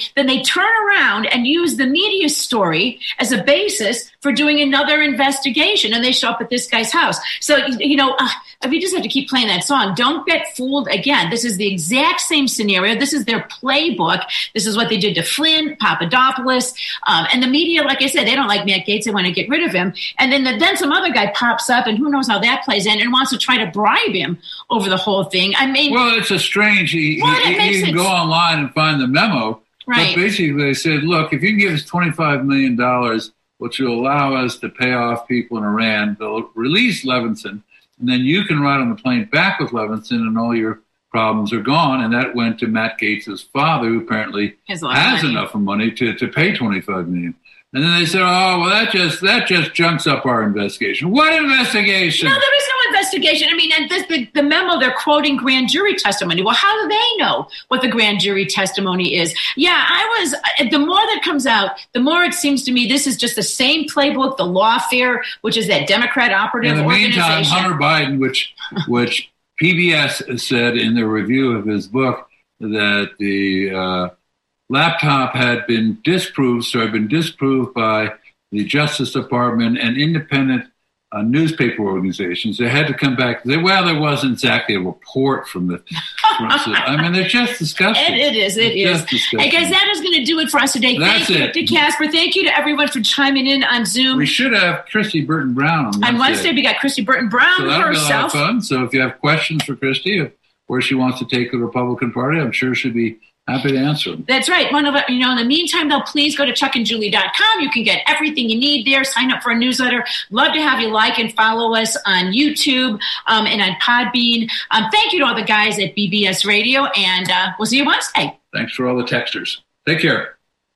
then they turn around and use the media story as a basis for doing another investigation, and they show up at this guy's house. So, you know, uh, we just have to keep playing that song. Don't get fooled again. This is the exact same scenario. This is their playbook. This is what they did to Flynn, Papadopoulos, um, and the media, like I said, they don't like Matt Gaetz. They want to get rid of him. And then, the, then some other guy pops up, and who knows how that plays in, and wants to try to bribe him over the whole thing. I mean, well, it's a strange. You, well, you, you can go online and find the memo. Right. But basically, they said, look, if you can give us twenty-five million dollars, which will allow us to pay off people in Iran, they'll release Levinson, and then you can ride on the plane back with Levinson, and all your problems are gone. And that went to Matt Gaetz's father, who apparently has, has enough of money to, to pay twenty-five million dollars. And then they said, oh, well, that just that just junks up our investigation. What investigation? No, there is no investigation. I mean, and this, the, the memo, they're quoting grand jury testimony. Well, how do they know what the grand jury testimony is? Yeah, I was, the more that comes out, the more it seems to me this is just the same playbook, the lawfare, which is that Democrat operative organization. In the meantime, Hunter Biden, which, which P B S said in their review of his book that the uh, laptop had been disproved, so had been disproved by the Justice Department and independent uh, newspaper organizations. They had to come back and say, well, there wasn't exactly a report from the... From, I mean, they're just disgusting. It, it is, it it's is. Hey, guys, that is going to do it for us today. That's Thank it. you to Casper. Thank you to everyone for chiming in on Zoom. We should have Christy Burton Brown on Wednesday. On Wednesday, we got Christy Burton Brown so that'll herself. be a lot of fun. So if you have questions for Christy of where she wants to take the Republican Party, I'm sure she'd be happy to answer them. That's right. One of you know. In the meantime, though, please go to chuck and julie dot com. You can get everything you need there. Sign up for a newsletter. Love to have you like and follow us on YouTube um, and on Podbean. Um, thank you to all the guys at B B S Radio, and uh, we'll see you Wednesday. Thanks for all the texters. Take care.